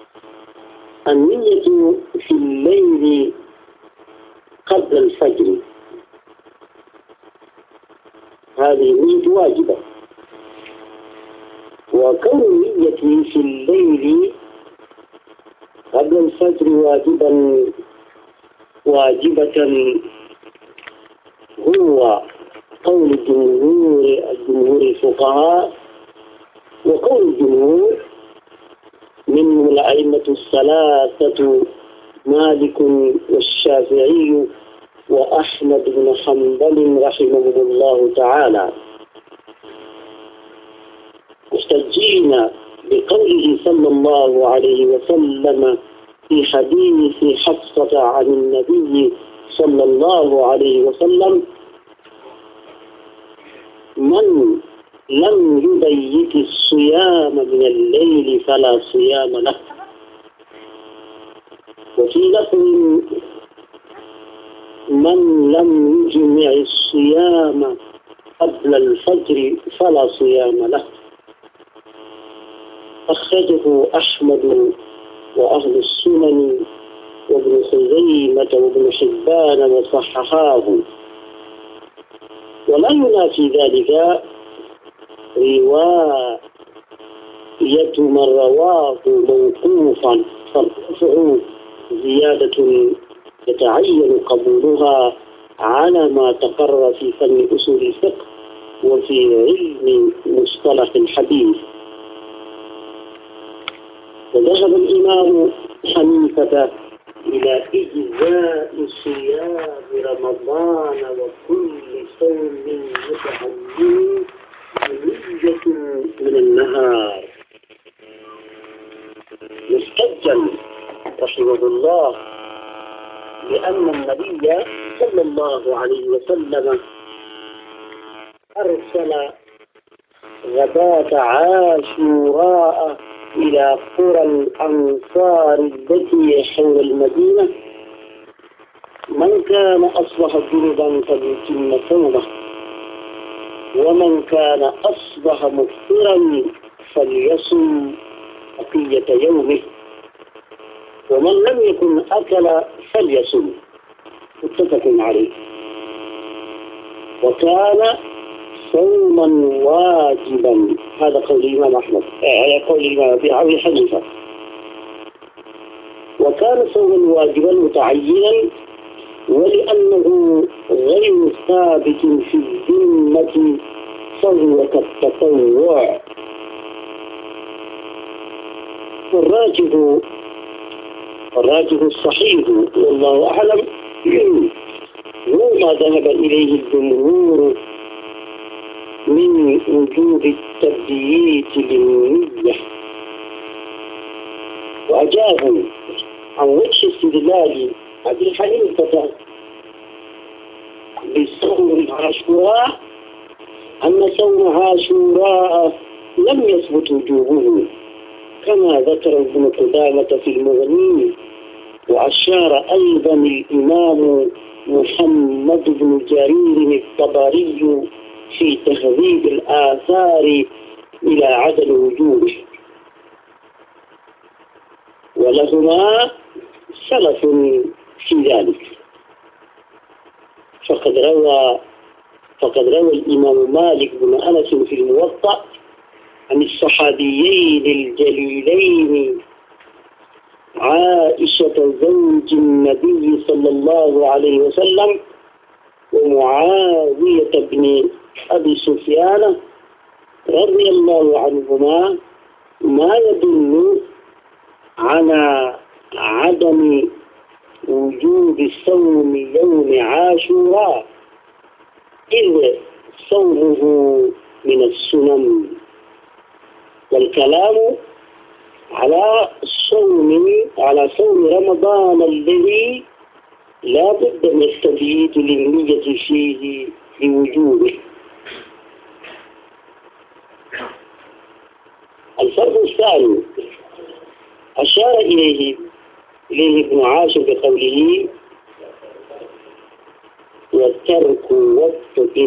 النية في الليل قبل الفجر، هذه النية واجبة. وكون النية في الليل قبل الفجر واجبة هو قول الجمهور الفقهاء، وقول الجمهور منهم الأئمة الثلاثة مالك والشافعي وأحمد بن حنبل رحمهم الله تعالى، مستجين بقوله صلى الله عليه وسلم في حديث حفصة عن النبي صلى الله عليه وسلم: من لم يبيت الصيام من الليل فلا صيام له. وفي لفظ: من لم يجمع الصيام قبل الفجر فلا صيام له. أخرجه أحمد وأهل السنن وابن خزيمة وابن حبان وصححاه. ولا ينافي ذلك رواية من رواه موقوفا، فالرفع زيادة يتعين قبولها على ما تقرر في فن أصول الفقه وفي علم مصطلح الحديث. وذهب الإمام حنيفة إلى إجزاء صيام رمضان وكل صوم متعين بنية من النهار، مستجل رحمه الله، لأن النبي صلى الله عليه وسلم أرسل غداة عاشوراء إلى قرى الأنصار التي حول المدينة: من كان أصبح جنبا فليتم صومه، ومن كان أصبح مفطرا فليصم بقية يومه، ومن لم يكن أكل فليصم. متفق عليه. وكان صوما واجبا، هذا قول الإمام أحمد، قول الإمام أبي حنيفة. وكان صوما واجبا متعينا ولأنه غير ثابت في الذمة فهو كالتطوع. والراجح الصحيح والله أعلم هو ما ذهب إليه الجمهور من وجوب التبييت للنية، وأجابوا عن وجه استدلال أبي حنيفة بصوم عاشوراء أن صوم عاشوراء لم يثبت وجوبه كما ذكر ابن قدامة في المغني، وأشار أيضا الإمام محمد بن جرير الطبري في تهذيب الآثار إلى عدم وجوبه، ولهما سلف في ذلك. فقد روى الإمام مالك بن أنس في الموطأ عن الصحابيين الجليلين عائشة زوج النبي صلى الله عليه وسلم ومعاوية بن أبي سفيان رضي الله عنهما ما يدل على عدم وجوب صوم يوم عاشوراء إذ صومه من السنن، والكلام على صوم رمضان الذي لا بد من التبييت للنية فيه لوجوبه. الفرق الثاني أشار إليه ابن عاشر بقوله والترك وقت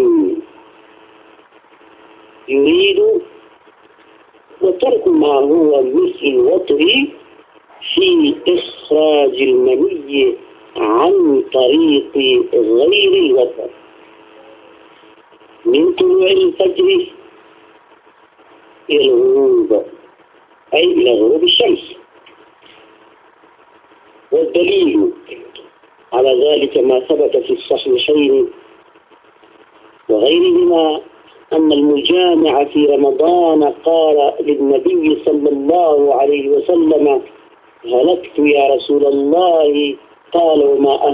يريد، وترك ما هو مثل الوتر في إخراج المني عن طريق غير الوتر من طلوع الفجر إلى الغروب، أي إلى غروب الشمس. والدليل على ذلك ما ثبت في الصحيحين وغيرهما أن المجامع في رمضان قال للنبي صلى الله عليه وسلم هلكت يا رسول الله، قال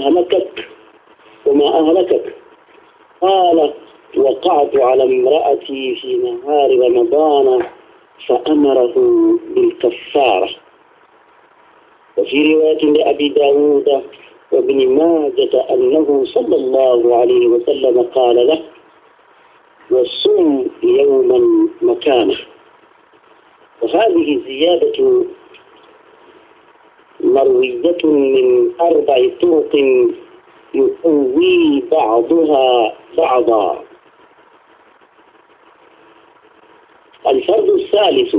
وما أهلكك؟ قال وقعت على امرأتي في نهار رمضان فأمره بالكفارة. وفي رواية لأبي داود وابن ماجة أنه صلى الله عليه وسلم قال له والصوم يوما مكانه. وهذه زيادة مروية من 4 طرق يقوي بعضها بعضا. الفرد الثالث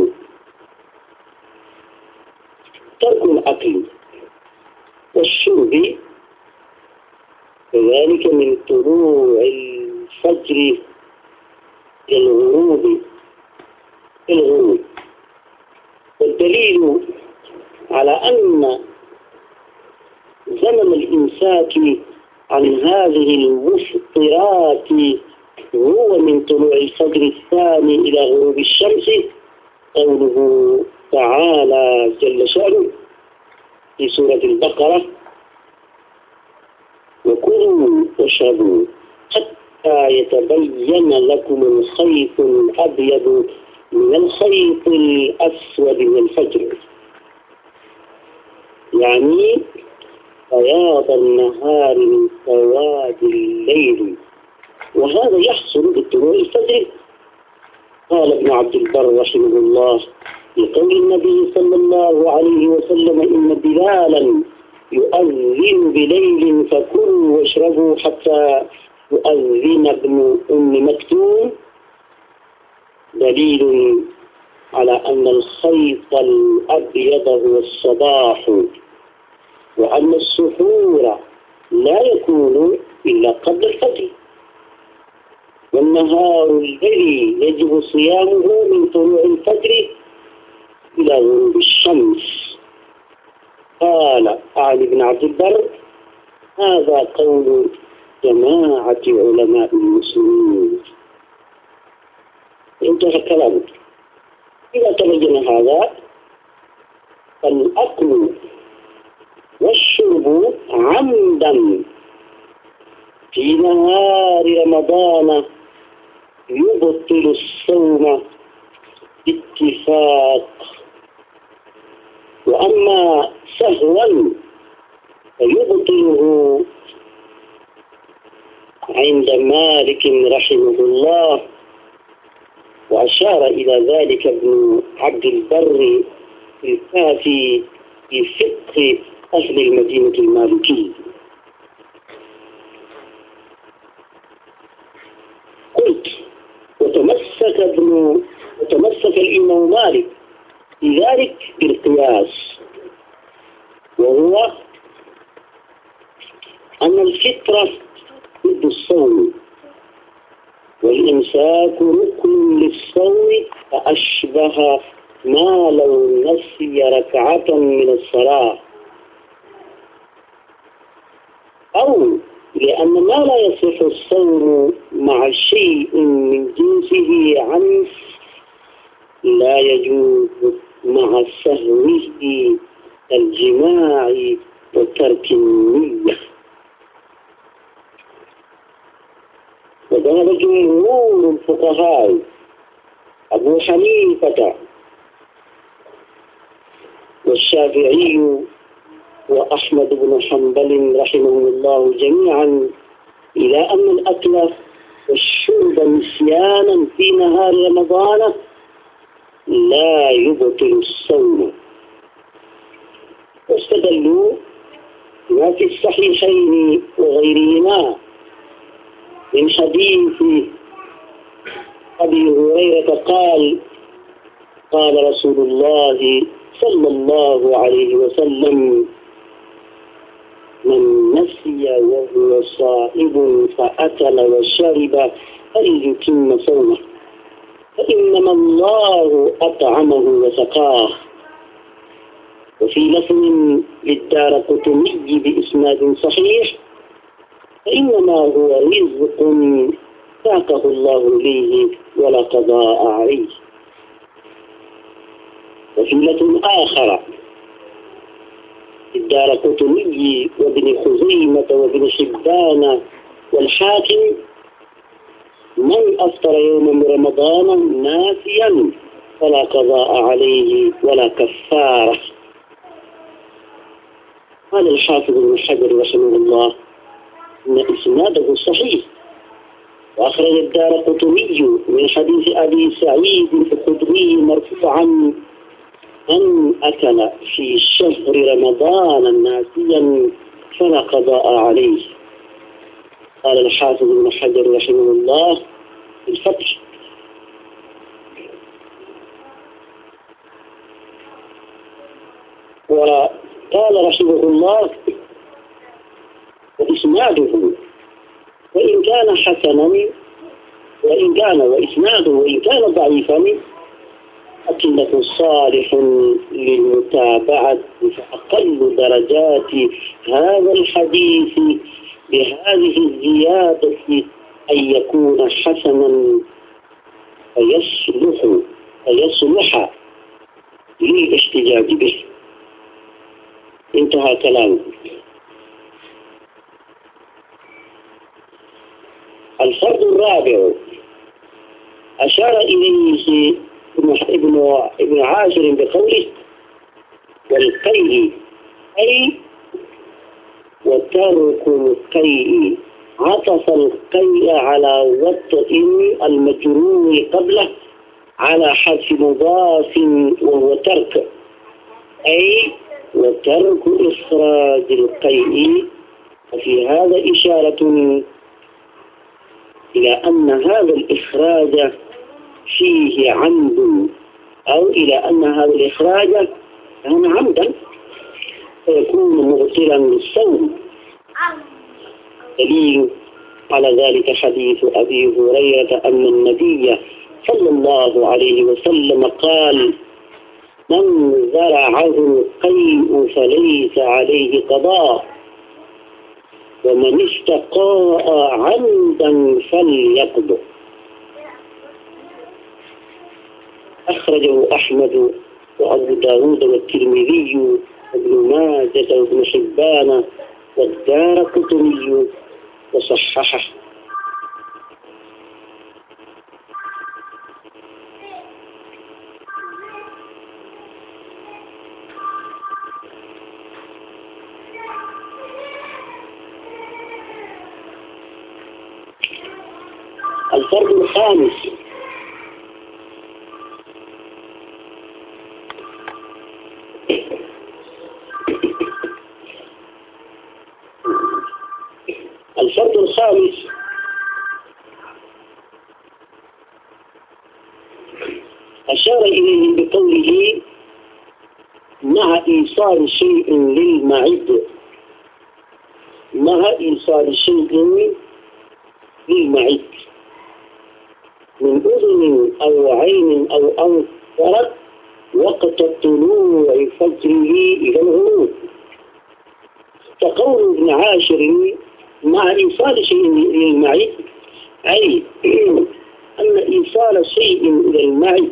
ترك الأكل والشرب، وذلك من طلوع الفجر إلى الغروب. والدليل على أن زمن الإمساك عن هذه المفطرات هو من طلوع الفجر الثاني إلى غروب الشمس قوله تعالى جل شأنه في سورة البقرة وكلوا واشربوا حتى يتبين لكم الخيط الأبيض من الخيط الأسود من الفجر، يعني بياض النهار من سواد الليل، وهذا يحصل بطلوع الفجر. قال ابن عبد البر رحمه الله لقول النبي صلى الله عليه وسلم إن بلالا يؤذن بليل فكلوا واشربوا حتى يؤذن ابن أم مكتوم، دليل على أن الخيط الأبيض هو الصباح، وأن السحور لا يكون إلا قبل الفجر، والنهار الذي يجب صيامه من طلوع الفجر إلى غروب الشمس. قال علي بن عبد البر هذا قول جماعة علماء المسلمين. انتهى كلامه. إذا تبين هذا فالأكل والشرب عمدا في نهار رمضان يبطل الصوم باتفاق، وأما سهوا فيبطله عند مالك رحمه الله. وأشار إلى ذلك ابن عبد البر الكافي في فقه أهل المدينة المالكي. قلت وتمسك الإمام مالك في ذلك بالقياس، وهو أن الفطرة ضد الصوم، والإمساك ركن للصوم، فأشبه ما لو نسي ركعة من الصلاة، أو لأن ما لا يصح الصوم مع شيء من جنسه عنه لا يجوز مع سهوه الجماع وترك النية. وذهب جمهور الفقهاء أبو حنيفة والشافعي وأحمد بن حنبل رحمهم الله جميعا إلى أن الأكل والشرب نسيانا في نهار رمضان لا يبطل الصوم، واستدلوا ما في الصحيحين وغيرهما من حديث أبي هريرة قال رسول الله صلى الله عليه وسلم: من نسي وهو صائم فأكل وشرب فليتم صومه، فإنما الله أطعمه وسقاه. وفي لفظ للدارقطني بإسناد صحيح: فإنما هو رزق ساقه الله إليه ولا قضاء عليه. وفي لفظ آخر للدارقطني وابن خزيمة وابن حبان والحاكم: من أفطر يوم من رمضان ناسيا فلا قضاء عليه ولا كفارة. قال الحافظ ابن حجر رحمه الله إن إسناده صحيح، وأخرج الدارقطني من حديث أبي سعيد الخدري مرفوعا: من أكل في شهر رمضان ناسيا فلا قضاء عليه. قال الحافظ ابن حجر رحمه الله في الفتح: وقال رحمه الله: وإسناده وإن كان حسنا وإن كان ضعيفا لكنه صالح للمتابعة، فأقل درجات هذا الحديث بهذه الزيادة أن يكون حسنا فيصلح للاحتجاج به. انتهى كلامه. الفرد الرابع أشار إليه ابن عاشر بقوله: والقيء أي وترك القيء، عطف القيء على وطء المجرور قبله على حذف مضاف وهو ترك، أي وترك إخراج القيء. وفي هذا إشارة إلى أن هذا الإخراج فيه عمد، أو إلى أن هذا الإخراج كان عمدا فيكون مبطلا للصوم. دليل على ذلك حديث أبي هريرة أن النبي صلى الله عليه وسلم قال: من زرعه القيء فليس عليه قضاء، ومن استقاء عمدا فليقض. أخرجه أحمد وأبو داود والترمذي وابن ماجة وابن حبان والدارقطني وصححه. الفرد الخامس: الفرد الخامس أشار إليه بقوله: مع إيصال شيء للمعد، مع إيصال شيء للمعد من أذن أو عين أو أنف ورد وقت طلوع فجره إلى الغروب. كقول ابن عاشر: مع إيصال شيء للمعد، أي أن إيصال شيء إلى المعد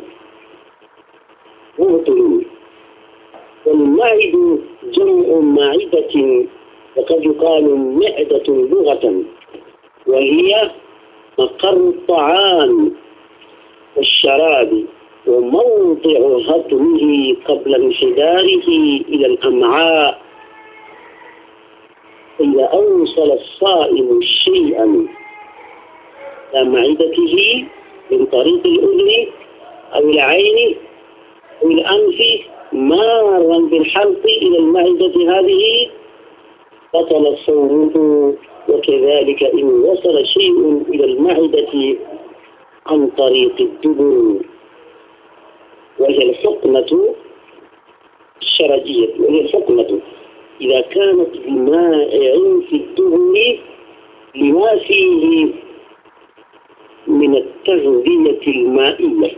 هو طلوع. والمعد جمع معدة، وقد يقال معدة لغة، وهي مقر الطعام والشراب وموضع هضمه قبل انحداره إلى الأمعاء. إذا أوصل الصائم شيئا إلى معدته من طريق الأذن أو العين أو الأنف مارا بالحلق إلى المعدة هذه بطل صومه. وكذلك إن وصل شيء إلى المعدة عن طريق الدبر، وهي الحقنة الشرجية، وهي الحقنة إذا كانت بمائع في الدبر لما فيه من التغذية المائية.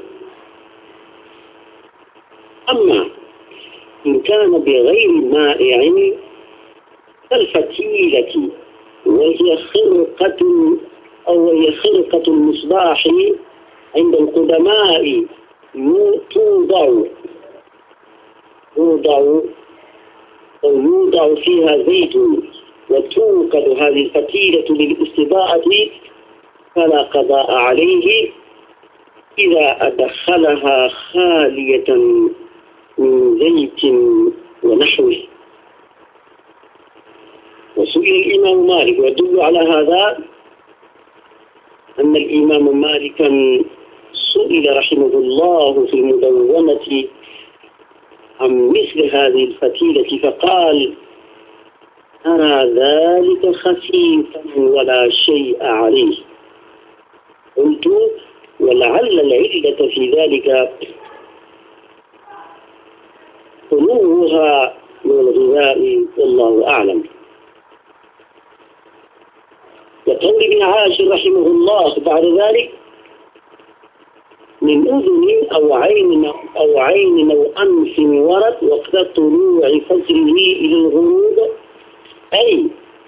أما إن كان بغير مائع كالفتيلة، وهي خرقة المصباح عند القدماء، يوضع فيها زيت وتوقد هذه الفتيلة للاستضاءة، فلا قضاء عليه إذا أدخلها خالية من زيت ونحوه. وسئل الإمام مالك، ويدل على هذا أن الإمام مالكا سئل رحمه الله في المدونة عن مثل هذه الفتيلة فقال: أرى ذلك خفيفا ولا شيء عليه. قلت: ولعل العلة في ذلك خلوها من الغذاء، والله أعلم. وقول ابن عاشر رحمه الله بعد ذلك: من أذن أو عين أو أنف ورد وقت طلوع فجره إلى الغروب، أي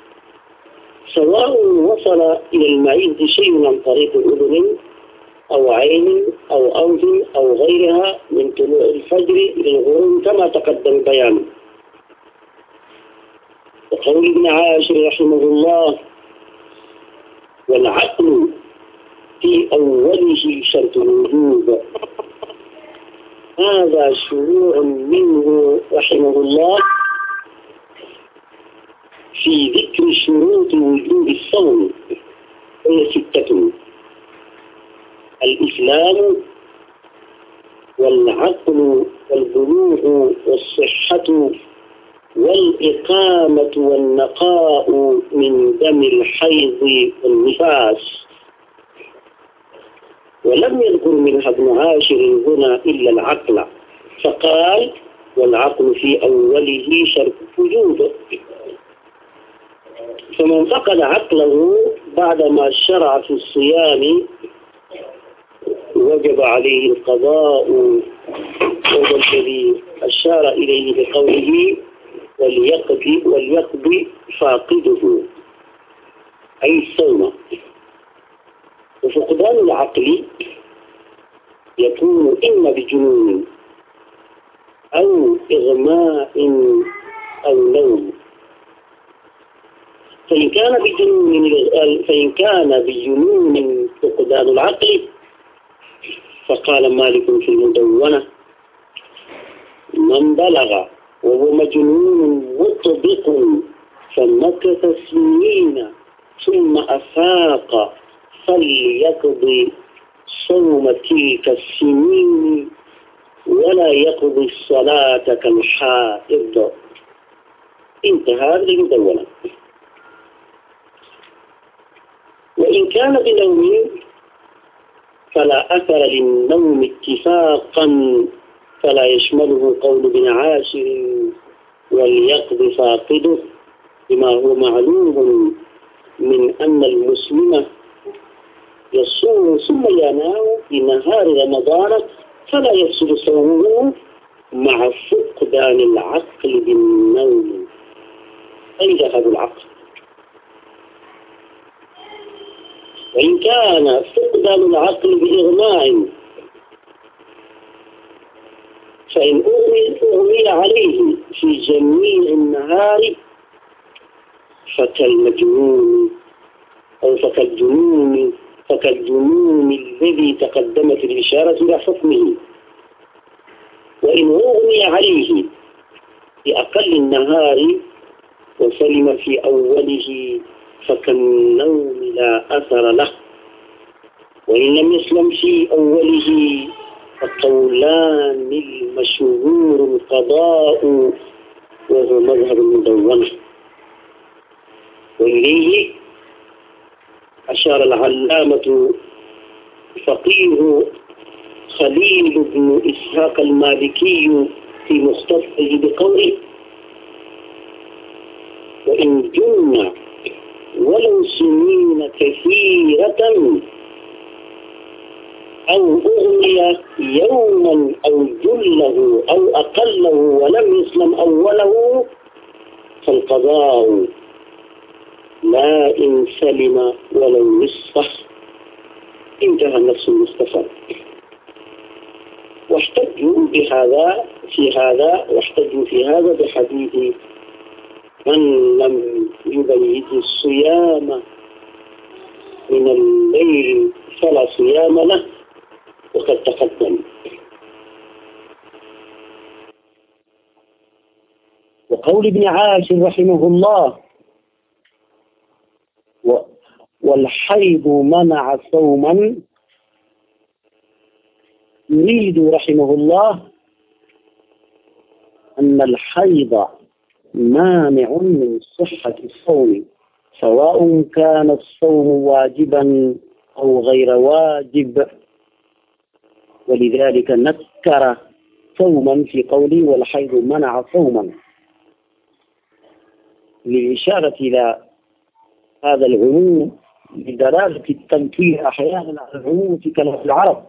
سواء وصل إلى المعيد شيء عن طريق أذن أو عين أو أنف أو غيرها من طلوع الفجر إلى الغروب كما تقدم بيانه. وقول ابن عاشر رحمه الله: والعقل في أوله شرط الوجوب. هذا شروع منه رحمه الله في ذكر شروط وجوب الصوم، وهي 6: الإسلام والعقل والبلوغ والصحة والإقامة والنقاء من دم الحيض والنفاس. ولم يذكر منها ابن عاشر هنا إلا العقل، فقال: والعقل في أوله شرط وجوده. فمن فقد عقله بعدما شرع في الصيام وجب عليه القضاء، وهو الذي أشار إليه بقوله: وليقضي فاقده. أي الصوم. وفقدان العقل يكون إما بجنون أو إغماء أو نوم. فإن كان بجنون فقدان العقل، فقال مالك في المدونة: من بلغ وهو مجنون مطبق فمكث سنين ثم أفاق فليقضي صوم تلك السنين ولا يقضي الصلاة كالحائض. انتهى المدونة. وإن كان بنوم فلا أثر للنوم اتفاقا، فلا يشمله قول ابن عاشر وليقضي فاقده، بما هو معلوم من أن المسلم يصوم ثم ينام في نهار رمضان فلا يفسد صومه مع فقدان العقل بالنوم. أين ذهب العقل؟ وإن كان فقدان العقل بإغماء، فإن أغمي عليه في جميع النهار فكالمجنون أو فكالجنون الذي تقدمت الإشارة إلى حكمه. وإن أغمي عليه في أقل النهار وسلم في أوله فكالنوم لا أثر له. وإن لم يسلم في أوله فقولان المشهور القضاء، وهو مذهب المدونة. وإليه أشار العلامة فقيه خليل بن إسحاق المالكي في مختصره بقوله: وإن جن ولو سنين كثيرة أو أغمي يوما أو جله أو أقله ولم يسلم أوله فالقضاء لا إن سلم ولو نصفه. انتهى النفس المستفاد. واحتجوا في هذا بحديث: من لم يبيت الصيام من الليل فلا صيام له، وقد تقدم. وقول ابن عاشر رحمه الله: والحيض منع صوما، يريد رحمه الله أن الحيض مانع من صحة الصوم، سواء كان الصوم واجبا أو غير واجب. ولذلك نكر صوما في قوله والحيض منع صوما، للإشارة إلى هذا العموم، بدلالة التنكير أحيانا على العموم في كلام العرب.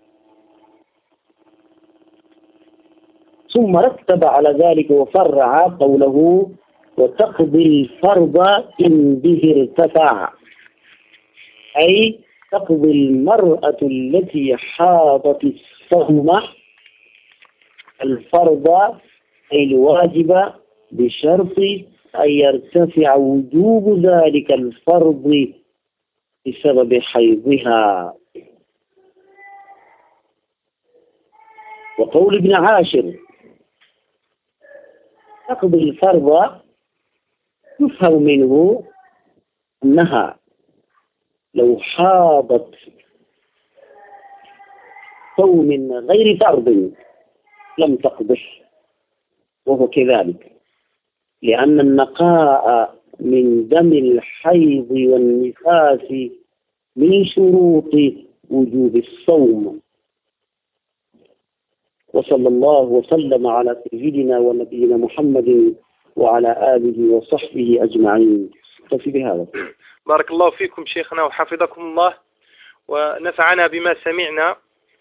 ثم رتب على ذلك وفرع قوله: وتقضي الفرض إن به ارتفع، أي تقضي المرأة التي حاضت الصوم الفرض أي الواجب بشرط أن يرتفع وجوب ذلك الفرض بسبب حيضها. وقول ابن عاشر تقضي الفرض يفهم منه أنها لو حاضت صوم غير فرض لم تقضه، وهو كذلك، لأن النقاء من دم الحيض والنفاس من شروط وجوب الصوم. وصلى الله وسلم على سيدنا ونبينا محمد وعلى آله وصحبه أجمعين. اكتفي بهذا. بارك الله فيكم شيخنا وحفظكم الله ونفعنا بما سمعنا.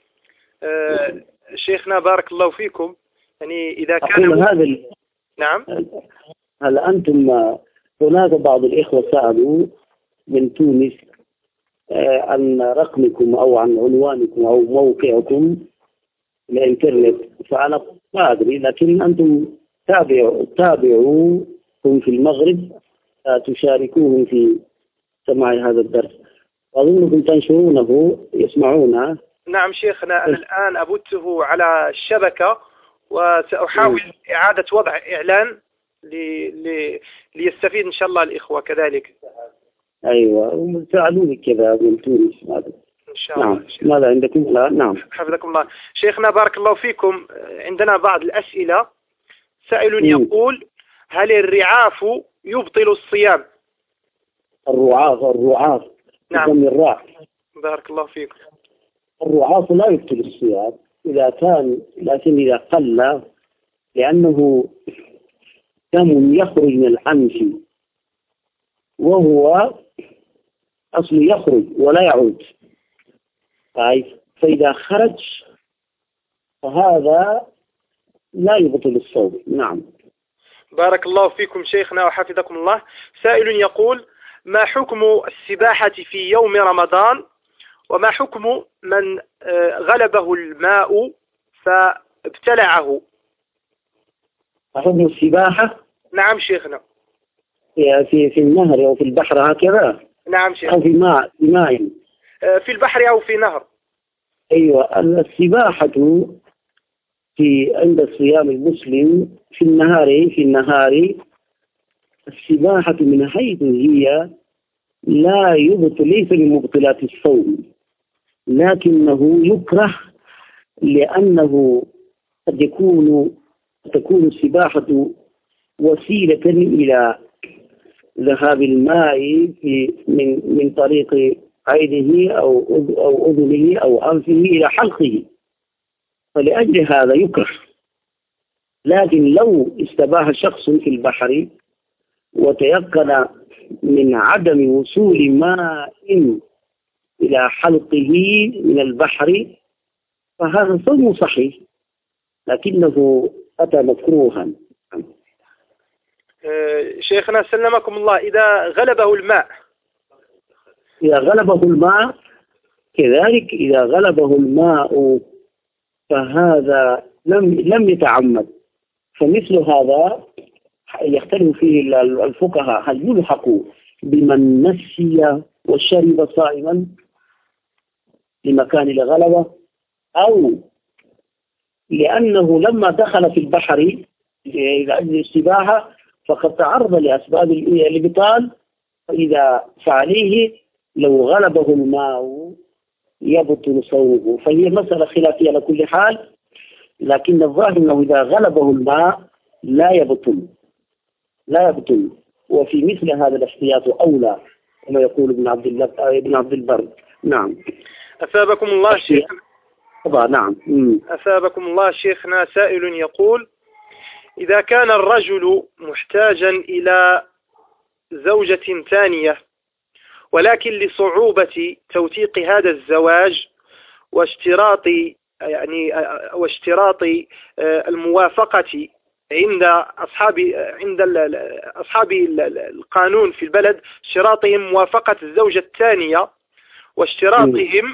شيخنا بارك الله فيكم. يعني إذا كان هذا نعم. هل أنتم هناك بعض الإخوة سألوا من تونس عن رقمكم أو عن عنوانكم أو موقعكم الإنترنت، فأنا ما أدري، لكن أنتم تابعوهم في المغرب، تشاركوهم في سماع هذا الدرس، وأظنكم تنشرونه يسمعونه. نعم شيخنا، أنا الآن أبثه على الشبكة، وسأحاول إعادة وضع إعلان ليستفيد إن شاء الله الإخوة كذلك. أيوة، سألوني كذا من تونس. إن شاء الله. نعم. ماذا عندكم؟ لا. نعم. حفظكم الله شيخنا، بارك الله فيكم. عندنا بعض الأسئلة. سائل يقول: هل الرعاف يبطل الصيام؟ الرعاف. نعم. الراء. بارك الله فيكم. الرعاف لا يبطل الصيام إذا كان، لكن إذا قل، لأنه دم يخرج من الأنف، وهو أصل يخرج ولا يعود. فإذا خرج فهذا لا يبطل الصوم. نعم. بارك الله فيكم شيخنا وحفظكم الله. سائل يقول: ما حكم السباحة في يوم رمضان؟ وما حكم من غلبه الماء فابتلعه؟ حكم السباحة؟ نعم شيخنا. في النهر أو في البحر هكذا؟ نعم شيخنا. أو في ماء في البحر أو في نهر. أيوة، السباحة عند الصيام المسلم في النهار السباحة من حيث هي لا يبطل، ليس من مبطلات الصوم، لكنه يكره، لأنه قد تكون السباحة وسيلة إلى ذهاب الماء من طريق عينه أو أذنه أو أنفه إلى حلقه، فلأجل هذا يكره. لكن لو استباح شخص في البحر وتيقن من عدم وصول ماء إلى حلقه من البحر فهذا صوم صحيح، لكنه أتى مكروها. شيخنا سلمكم الله، إذا غلبه الماء كذلك إذا غلبه الماء فهذا لم يتعمد، فمثل هذا يختلف فيه الفقهاء، هل يلحق بمن نسي وشرب صائما لمكان الغلبة، أو لأنه لما دخل في البحر لأجل السباحة فقد تعرض لأسباب الإبطال، فإذا فعليه لو غلبه الماء يبطل صومه. فهي مسألة خلافية على كل حال، لكن الظاهر أنه إذا غلبه الماء لا يبطل. وفي مثل هذا الاحتياط أولى، كما يقول ابن عبد البر. نعم. أثابكم الله شيخنا. نعم. أثابكم الله شيخنا. سائل يقول: إذا كان الرجل محتاجا إلى زوجة ثانية، ولكن لصعوبة توثيق هذا الزواج واشتراط الموافقة عند أصحاب القانون في البلد، اشتراطهم موافقة الزوجة الثانية، واشتراطهم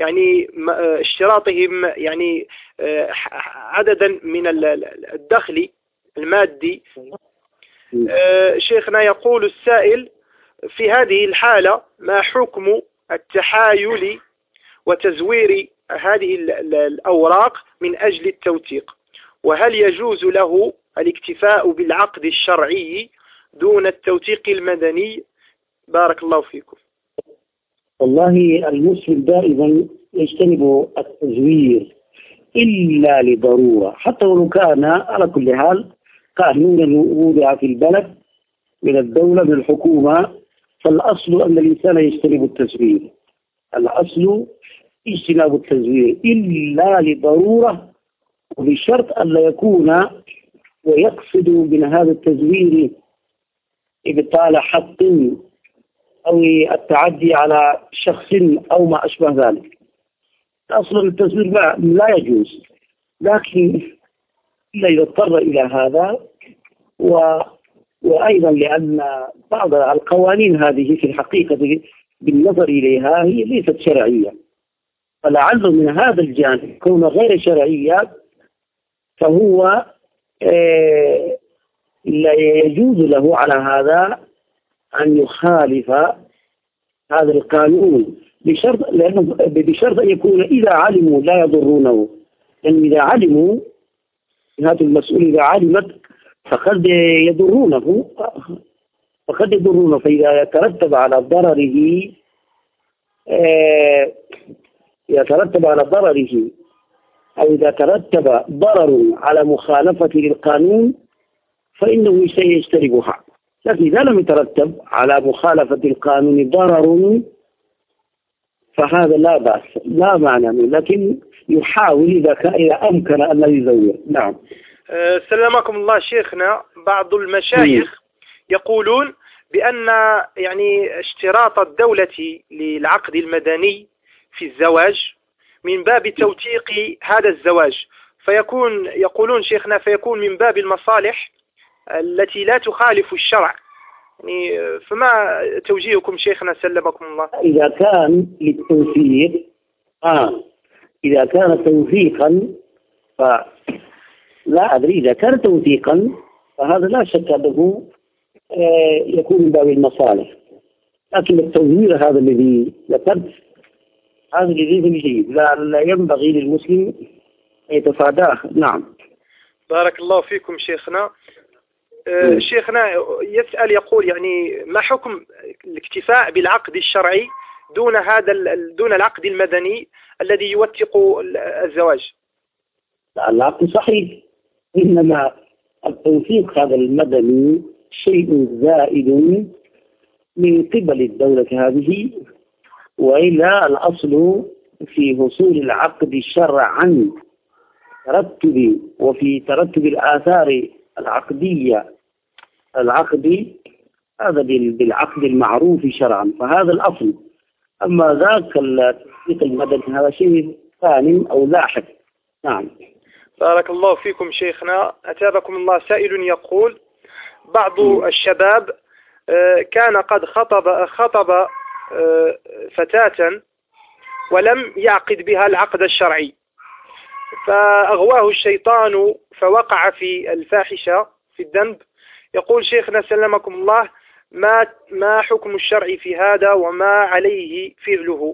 عددا من الدخل المادي. شيخنا يقول السائل: في هذه الحالة ما حكم التحايل وتزوير هذه الأوراق من أجل التوثيق؟ وهل يجوز له الاكتفاء بالعقد الشرعي دون التوثيق المدني؟ بارك الله فيكم. والله المسلم دائما يجتنب التزوير إلا لضرورة، حتى ولو كان على كل حال قانون وضع في البلد من الدولة من الحكومة، فالأصل أن الإنسان يجتنب التزوير. الأصل اجتناب التزوير إلا لضرورة، وبشرط أن لا يكون ويقصد من هذا التزوير إبطال حق أو التعدي على شخص أو ما أشبه ذلك. أصلا التزوير لا يجوز، لكن إلا إذا اضطر إلى هذا وأيضا لأن بعض القوانين هذه في الحقيقة بالنظر إليها هي ليست شرعية، فلعل من هذا الجانب كون غير شرعية فهو لا يجوز له على هذا أن يخالف هذا القانون بشرط أن يكون إذا علموا لا يضرونه، لأن إذا علموا هذا المسؤول إذا علمت فقد يضرونه فإذا يترتب على ضرره أو إذا ترتب ضرر على مخالفة للقانون فإنه سيجتنبها، لكن إذا لم يترتب على مخالفة القانون ضرر فهذا لا بأس لا معنى منه، لكن يحاول إذا أمكن أن لا يزور. نعم. سلمكم الله شيخنا، بعض المشايخ يقولون بأن يعني اشتراط الدولة للعقد المدني في الزواج من باب توثيق هذا الزواج، يقولون شيخنا فيكون من باب المصالح التي لا تخالف الشرع، يعني فما توجيهكم شيخنا سلمكم الله؟ إذا كان للتوثيق إذا كان توثيقا لا أدري، إذا كان توثيقا فهذا لا شك أنه يكون من باب المصالح، لكن التوثيق هذا الذي ذكرت هذا الذي جيد لا ينبغي للمسلم أن يتفاداه. نعم. بارك الله فيكم شيخنا. شيخنا يسأل يقول يعني ما حكم الاكتفاء بالعقد الشرعي دون العقد المدني الذي يوثق الزواج؟ العقد صحيح، إنما التوثيق هذا المدني شيء زائد من قبل الدولة هذه، وإلا الأصل في حصول العقد شرعا وفي ترتب الآثار العقدية العقد هذا بالعقد المعروف شرعا، فهذا الأصل. أما ذاك التوثيق المدني هذا شيء ثاني أو لاحق. نعم. بارك الله فيكم شيخنا. أتابكم الله. سائل يقول بعض الشباب كان قد خطب فتاة ولم يعقد بها العقد الشرعي، فأغواه الشيطان فوقع في الفاحشة في الذنب. يقول شيخنا سلمكم الله ما حكم الشرع في هذا وما عليه فعله؟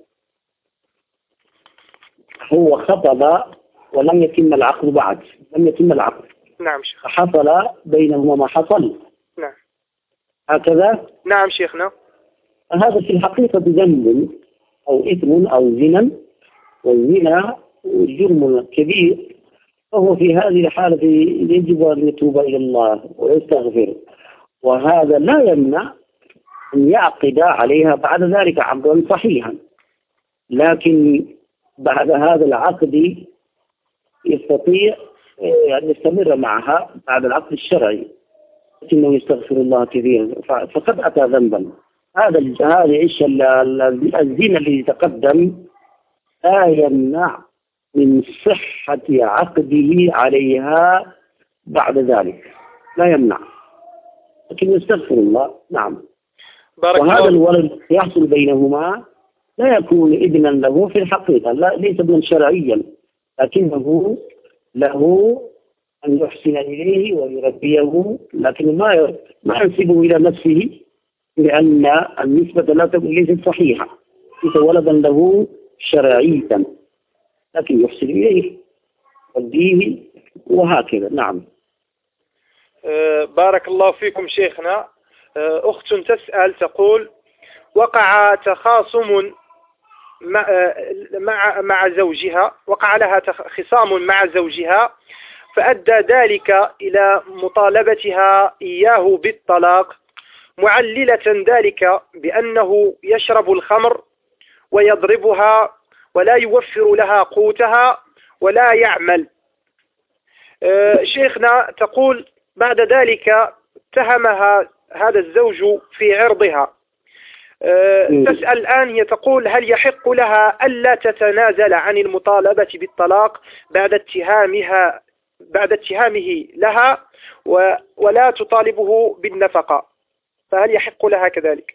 هو خطب ولم يتم العقد بعد، لم يتم العقد. نعم شيخ. حصل بينهما ما حصل. نعم. هكذا. نعم شيخنا. هذا في الحقيقة ذنب أو إثم أو زنا، والزنا جرم كبير، فهو في هذه الحالة يجب أن يتوب إلى الله ويستغفر، وهذا لا يمنع أن يعقد عليها بعد ذلك عقدا صحيحا، لكن بعد هذا العقد يستطيع أن يستمر معها بعد العقد الشرعي، لكنه يستغفر الله كثيرا فقد أتى ذنبا. هذا الزنا الذي تقدم لا يمنع من صحة عقده عليها بعد ذلك، لا يمنع، لكن يستغفر الله. نعم. وهذا الولد يحصل بينهما لا يكون ابنا له في الحقيقة، ليس ابنا شرعيا، لكنه له أن يحسن إليه ويربيه، لكن ما ينسبه إلى نفسه، لأن النسبة ليست صحيحة، ليس ولدا له شرعيا، لكن يحسن إليه يربيه وهكذا. نعم. بارك الله فيكم شيخنا. أخت تسأل تقول وقع تخاصم مع زوجها، وقع لها خصام مع زوجها، فأدى ذلك إلى مطالبتها إياه بالطلاق، معللة ذلك بأنه يشرب الخمر ويضربها ولا يوفر لها قوتها ولا يعمل. شيخنا تقول بعد ذلك اتهمها هذا الزوج في عرضها. تسأل الآن، هي تقول هل يحق لها ألا تتنازل عن المطالبة بالطلاق بعد اتهامها بعد اتهامه لها ولا تطالبه بالنفقة، فهل يحق لها كذلك؟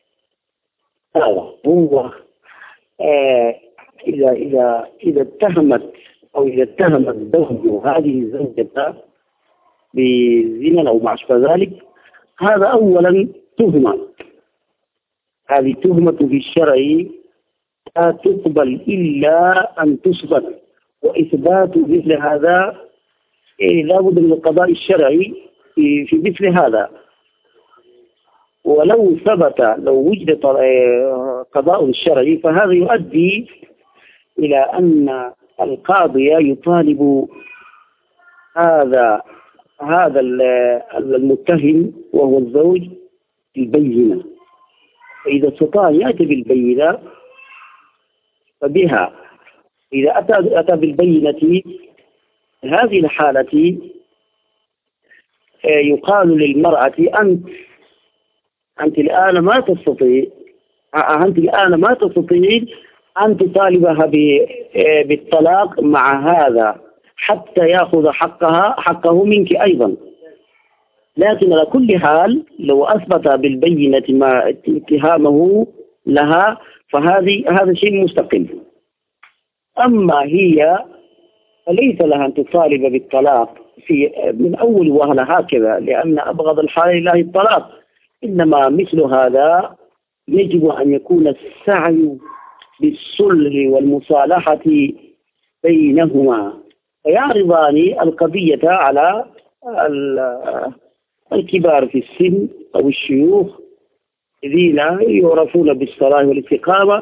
هو إذا اتهمت أو إذا اتهم الزوج هذه الزوجة بزنا أو ما أشبه ذلك، هذا أولا تهمة. هذه تهمة في الشرع لا تقبل إلا أن تثبت، وإثبات مثل هذا لا بد من القضاء الشرعي في مثل هذا. ولو ثبت، لو وجد قضاء شرعي، فهذا يؤدي إلى أن القاضي يطالب هذا المتهم وهو الزوج بالبينة، فإذا استطاع يأتي بالبينة فبها. إذا أتى بالبينة في هذه الحالة يقال للمرأة أنت الآن ما تستطيع أن تطالبها بالطلاق مع هذا حتى يأخذ حقه منك أيضا. لكن على كل حال لو أثبت بالبينة ما اتهامه لها هذا شيء مستقل. أما هي فليس لها أن تطالب بالطلاق من أول وهلة هكذا، لأن أبغض الحلال لله الطلاق. إنما مثل هذا يجب أن يكون السعي بالصلح والمصالحة بينهما، فيعرضان القضية على الكبار في السن أو الشيوخ الذين يعرفون بالصلاح والاستقامة،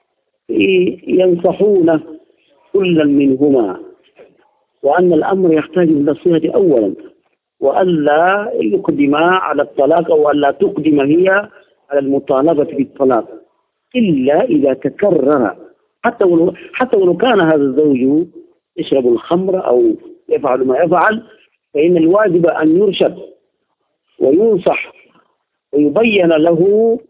ينصحون كلا منهما، وأن الأمر يحتاج إلى النصيحة أولا، وألا يقدم على الطلاق أو ألا تقدم هي على المطالبة بالطلاق إلا إذا تكرر. حتى ولو كان هذا الزوج يشرب الخمر أو يفعل ما يفعل، فإن الواجب أن يرشد وينصح ويبين له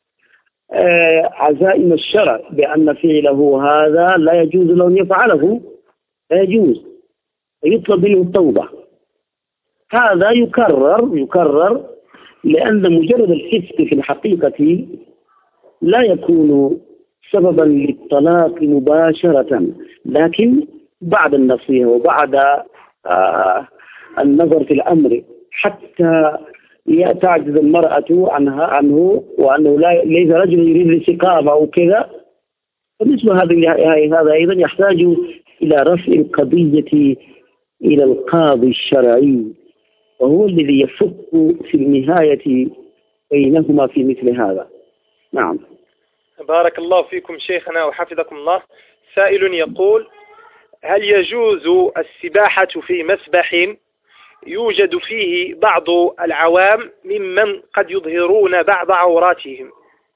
عزائم الشرع بأن فعله هذا لا يجوز له أن يفعله، لا يجوز، ويطلب منه التوبة. هذا يكرر لأن مجرد الفسق في الحقيقة لا يكون سببا للطلاق مباشرة، لكن بعد النصيحة وبعد النظر في الأمر حتى تعجز المرأة عنه وأنه ليس رجل يريد الاستقامة أو كذا. فمثل هذا أيضا يحتاج إلى رفع القضية إلى القاضي الشرعي، وهو الذي يفك في النهاية بينهما في مثل هذا. نعم. بارك الله فيكم شيخنا وحفظكم الله. سائل يقول: هل يجوز السباحة في مسبح يوجد فيه بعض العوام ممن قد يظهرون بعض عوراتهم؟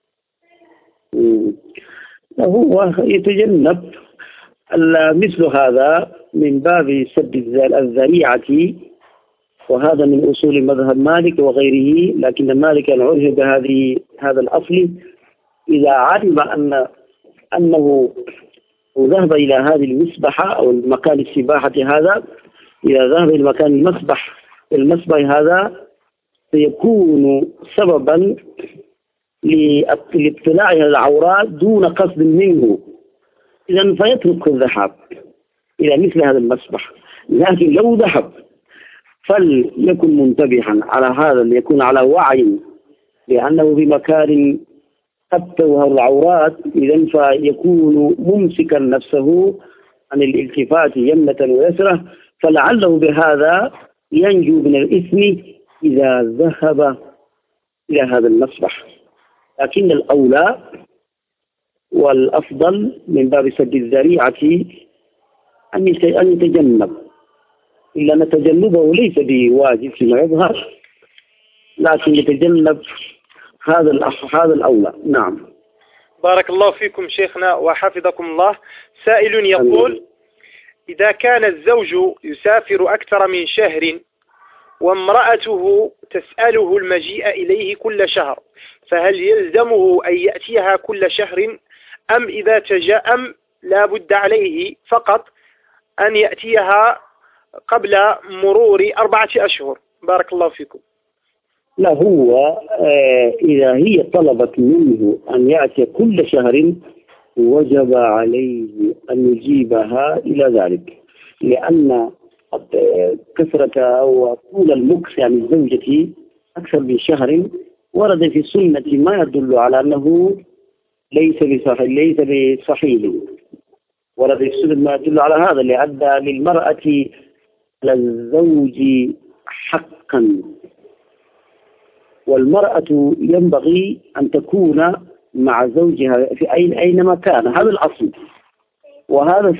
هو يتجنب مثل هذا من باب سد الذريعة، وهذا من أصول مذهب مالك وغيره. لكن مالك عرف هذا الأصل إذا علم أنه ذهب إلى هذه المسبحة أو المكان السباحة هذا، إذا ذهب إلى مكان المسبح هذا سيكون سببا لاطلاع على العورات دون قصد منه، إذن فيترك الذهاب إلى مثل هذا المسبح. لكن لو ذهب فليكن منتبها على هذا، ليكون على وعي لأنه في مكان قد تظهر العورات، إذن فيكون ممسكا نفسه عن الالتفات يمنة ويسرة، فلعله بهذا ينجو من الإثم إذا ذهب إلى هذا المسبح. لكن الأولى والأفضل من باب سد الذريعة أن يتجنب، إلا أن تجنبه ليس بواجب فيما يظهر، لكن يتجنب هذا الأولى. نعم. بارك الله فيكم شيخنا وحفظكم الله. سائل يقول: إذا كان الزوج يسافر أكثر من شهر وامرأته تسأله المجيء إليه كل شهر، فهل يلزمه أن يأتيها كل شهر، أم إذا تجاءم لا بد عليه فقط أن يأتيها قبل مرور 4 أشهر؟ بارك الله فيكم. لا، هو إذا هي طلبت منه أن يأتي كل شهر وجب عليه أن يجيبها إلى ذلك، لأن كثرة أو طول المكث يعني الزوجة أكثر من شهر ورد في السنة ما يدل على أنه ليس بصحيح. ورد في السنة ما يدل على هذا، لأن للمرأة للزوج حقا، والمرأة ينبغي أن تكون مع زوجها في أينما كان، هذا الأصل. وهذا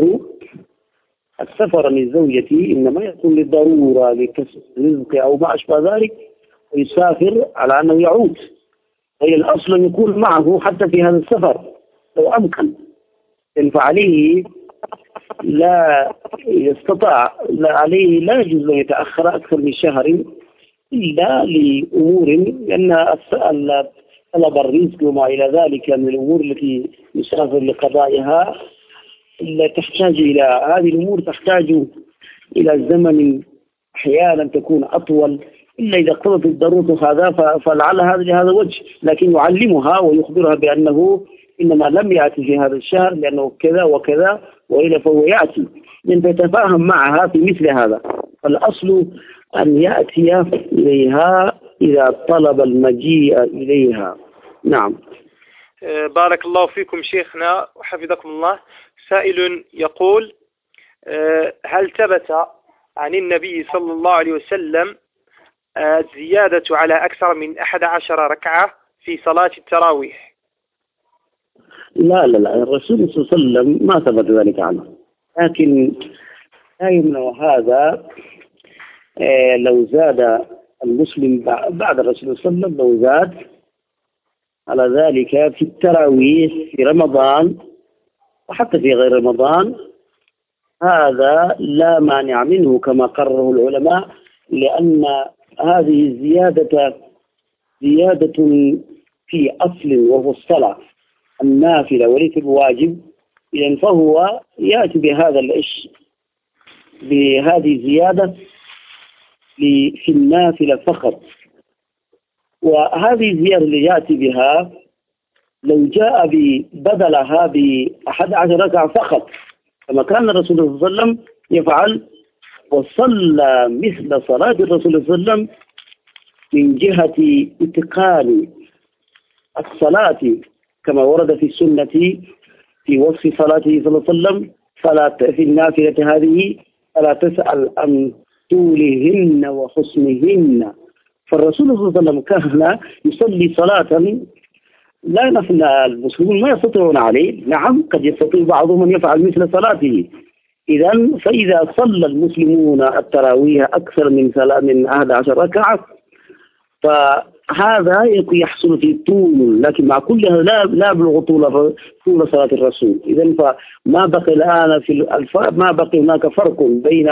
السفر للزوجة إنما يكون للضرورة لكسب رزق أو ما أشبه ذلك، ويسافر على أنه يعود. هي الأصل أن يكون معه حتى في هذا السفر لو أمكن، فعليه لا يستطاع، عليه لا يجوز أن يتأخر أكثر من شهر إلا لأمور، لأن طلب الرزق وما إلى ذلك من الأمور التي يسافر لقضائها تحتاج إلى هذه الأمور، تحتاج إلى زمن أحيانا تكون أطول، إلا إذا اقتضت الضرورة هذا فلعل هذا لهذا وجه، لكن يعلمها ويخبرها بأنه إنما لم يأتي في هذا الشهر لأنه كذا وكذا، وإلا فهو يأتي، لأن تتفاهم معها في مثل هذا. فالأصل أن يأتي إليها إذا طلب المجيء إليها. نعم. بارك الله فيكم شيخنا وحفظكم الله. سائل يقول: هل ثبت عن النبي صلى الله عليه وسلم الزيادة على أكثر من 11 ركعة في صلاة التراويح؟ لا الرسول صلى الله عليه وسلم ما ثبت ذلك عنه، لكن لا يمنع هذا لو زاد المسلم بعد الرسول صلى الله عليه وسلم، لو زاد على ذلك في التراويح في رمضان وحتى في غير رمضان، هذا لا مانع منه كما قرره العلماء، لأن هذه زيادة في أصل وهو الصلاة النافلة وليس الواجب، إذن فهو يأتي بهذه الزيادة في النافلة فقط. وهذه الزيادة اللي يأتي بها لو جاء بدلها ب11 ركعة فقط كما كان الرسول صلى الله عليه وسلم يفعل، وصلى مثل صلاة الرسول صلى الله عليه وسلم من جهة اتقان الصلاة كما ورد في السنة في وصف صلاته صلى الله عليه وسلم، في النافلة هذه فلا تسأل عن طولهن وحسنهن. فالرسول صلى الله عليه وسلم كان يصلي صلاة لا نفل المسلمون ما يستطيعون عليه، نعم قد يستطيع بعضهم أن يفعل مثل صلاته. فإذا صلى المسلمون التراويح أكثر من 11 ركعة فهذا يحصل في طول، لكن مع كل هذا لا يبلغ طول صلاة الرسول. إذن فما بقي الآن ما بقي هناك فرق بين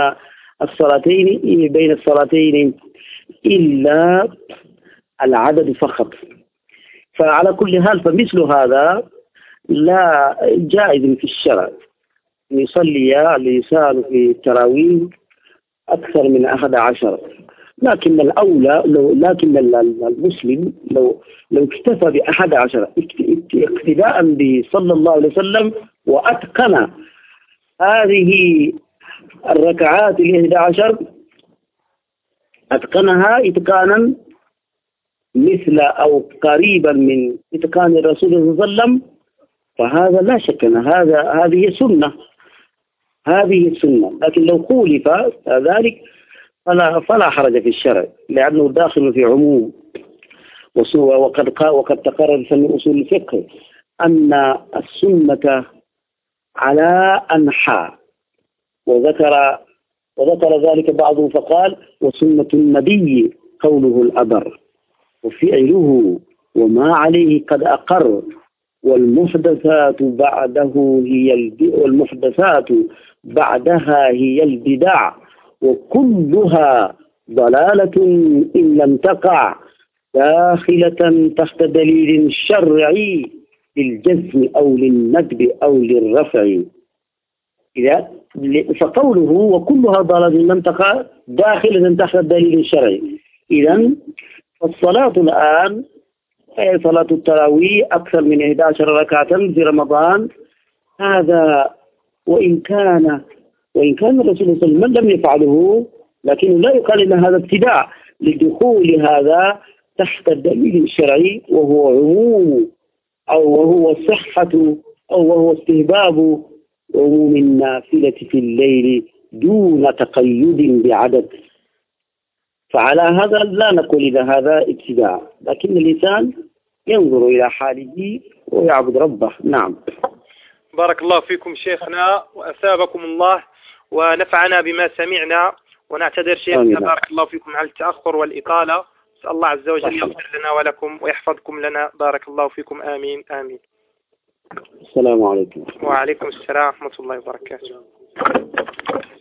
الصلاتين إلا العدد فقط. فعلى كل حال فمثل هذا لا جائز في الشرع أن يصلي الإنسان في التراويح أكثر من 11، لكن الأولى لكن المسلم لو اكتفى ب11 اقتداء بصلى الله عليه وسلم وأتقن هذه الركعات 11 أتقنها إتقانا مثل أو قريبا من إتقان الرسول صلى الله عليه وسلم، فهذا لا شك أن هذه السنة. لكن لو خولف ذلك فلا حرج في الشرع، لأنه داخل في عموم. وقد تقرر في أصول الفقه أن السنة على أنحاء، وذكر ذلك بعضهم فقال: وسنة النبي قوله الأبر وفعله وما عليه قد أقر، والمحدثات بعدها هي البدع، وكلها ضلالة إن لم تقع داخلة تحت دليل شرعي للجزم أو للندب أو للرفع. إذا فقوله وكلها ضالة المنطقة داخل تحت الدليل الشرعي. إذا الصلاة الآن صلاة التراويح أكثر من 11 ركعة في رمضان، هذا وإن كان الرسول صلى الله عليه وسلم لم يفعله، لكنه لا يقال إن هذا ابتداع لدخول هذا تحت الدليل الشرعي، وهو عموم أو وهو صحة أو وهو استهباب عموم النافلة في الليل دون تقيد بعدد. فعلى هذا لا نقول إذا هذا ابتداع، لكن الإنسان ينظر إلى حاله ويعبد ربه. نعم. بارك الله فيكم شيخنا وأثابكم الله ونفعنا بما سمعنا، ونعتذر شيخنا بارك الله فيكم على التأخر والإطالة. نسأل الله عز وجل يغفر لنا ولكم ويحفظكم لنا. بارك الله فيكم. آمين آمين. السلام عليكم. وعليكم السلام ورحمة الله وبركاته.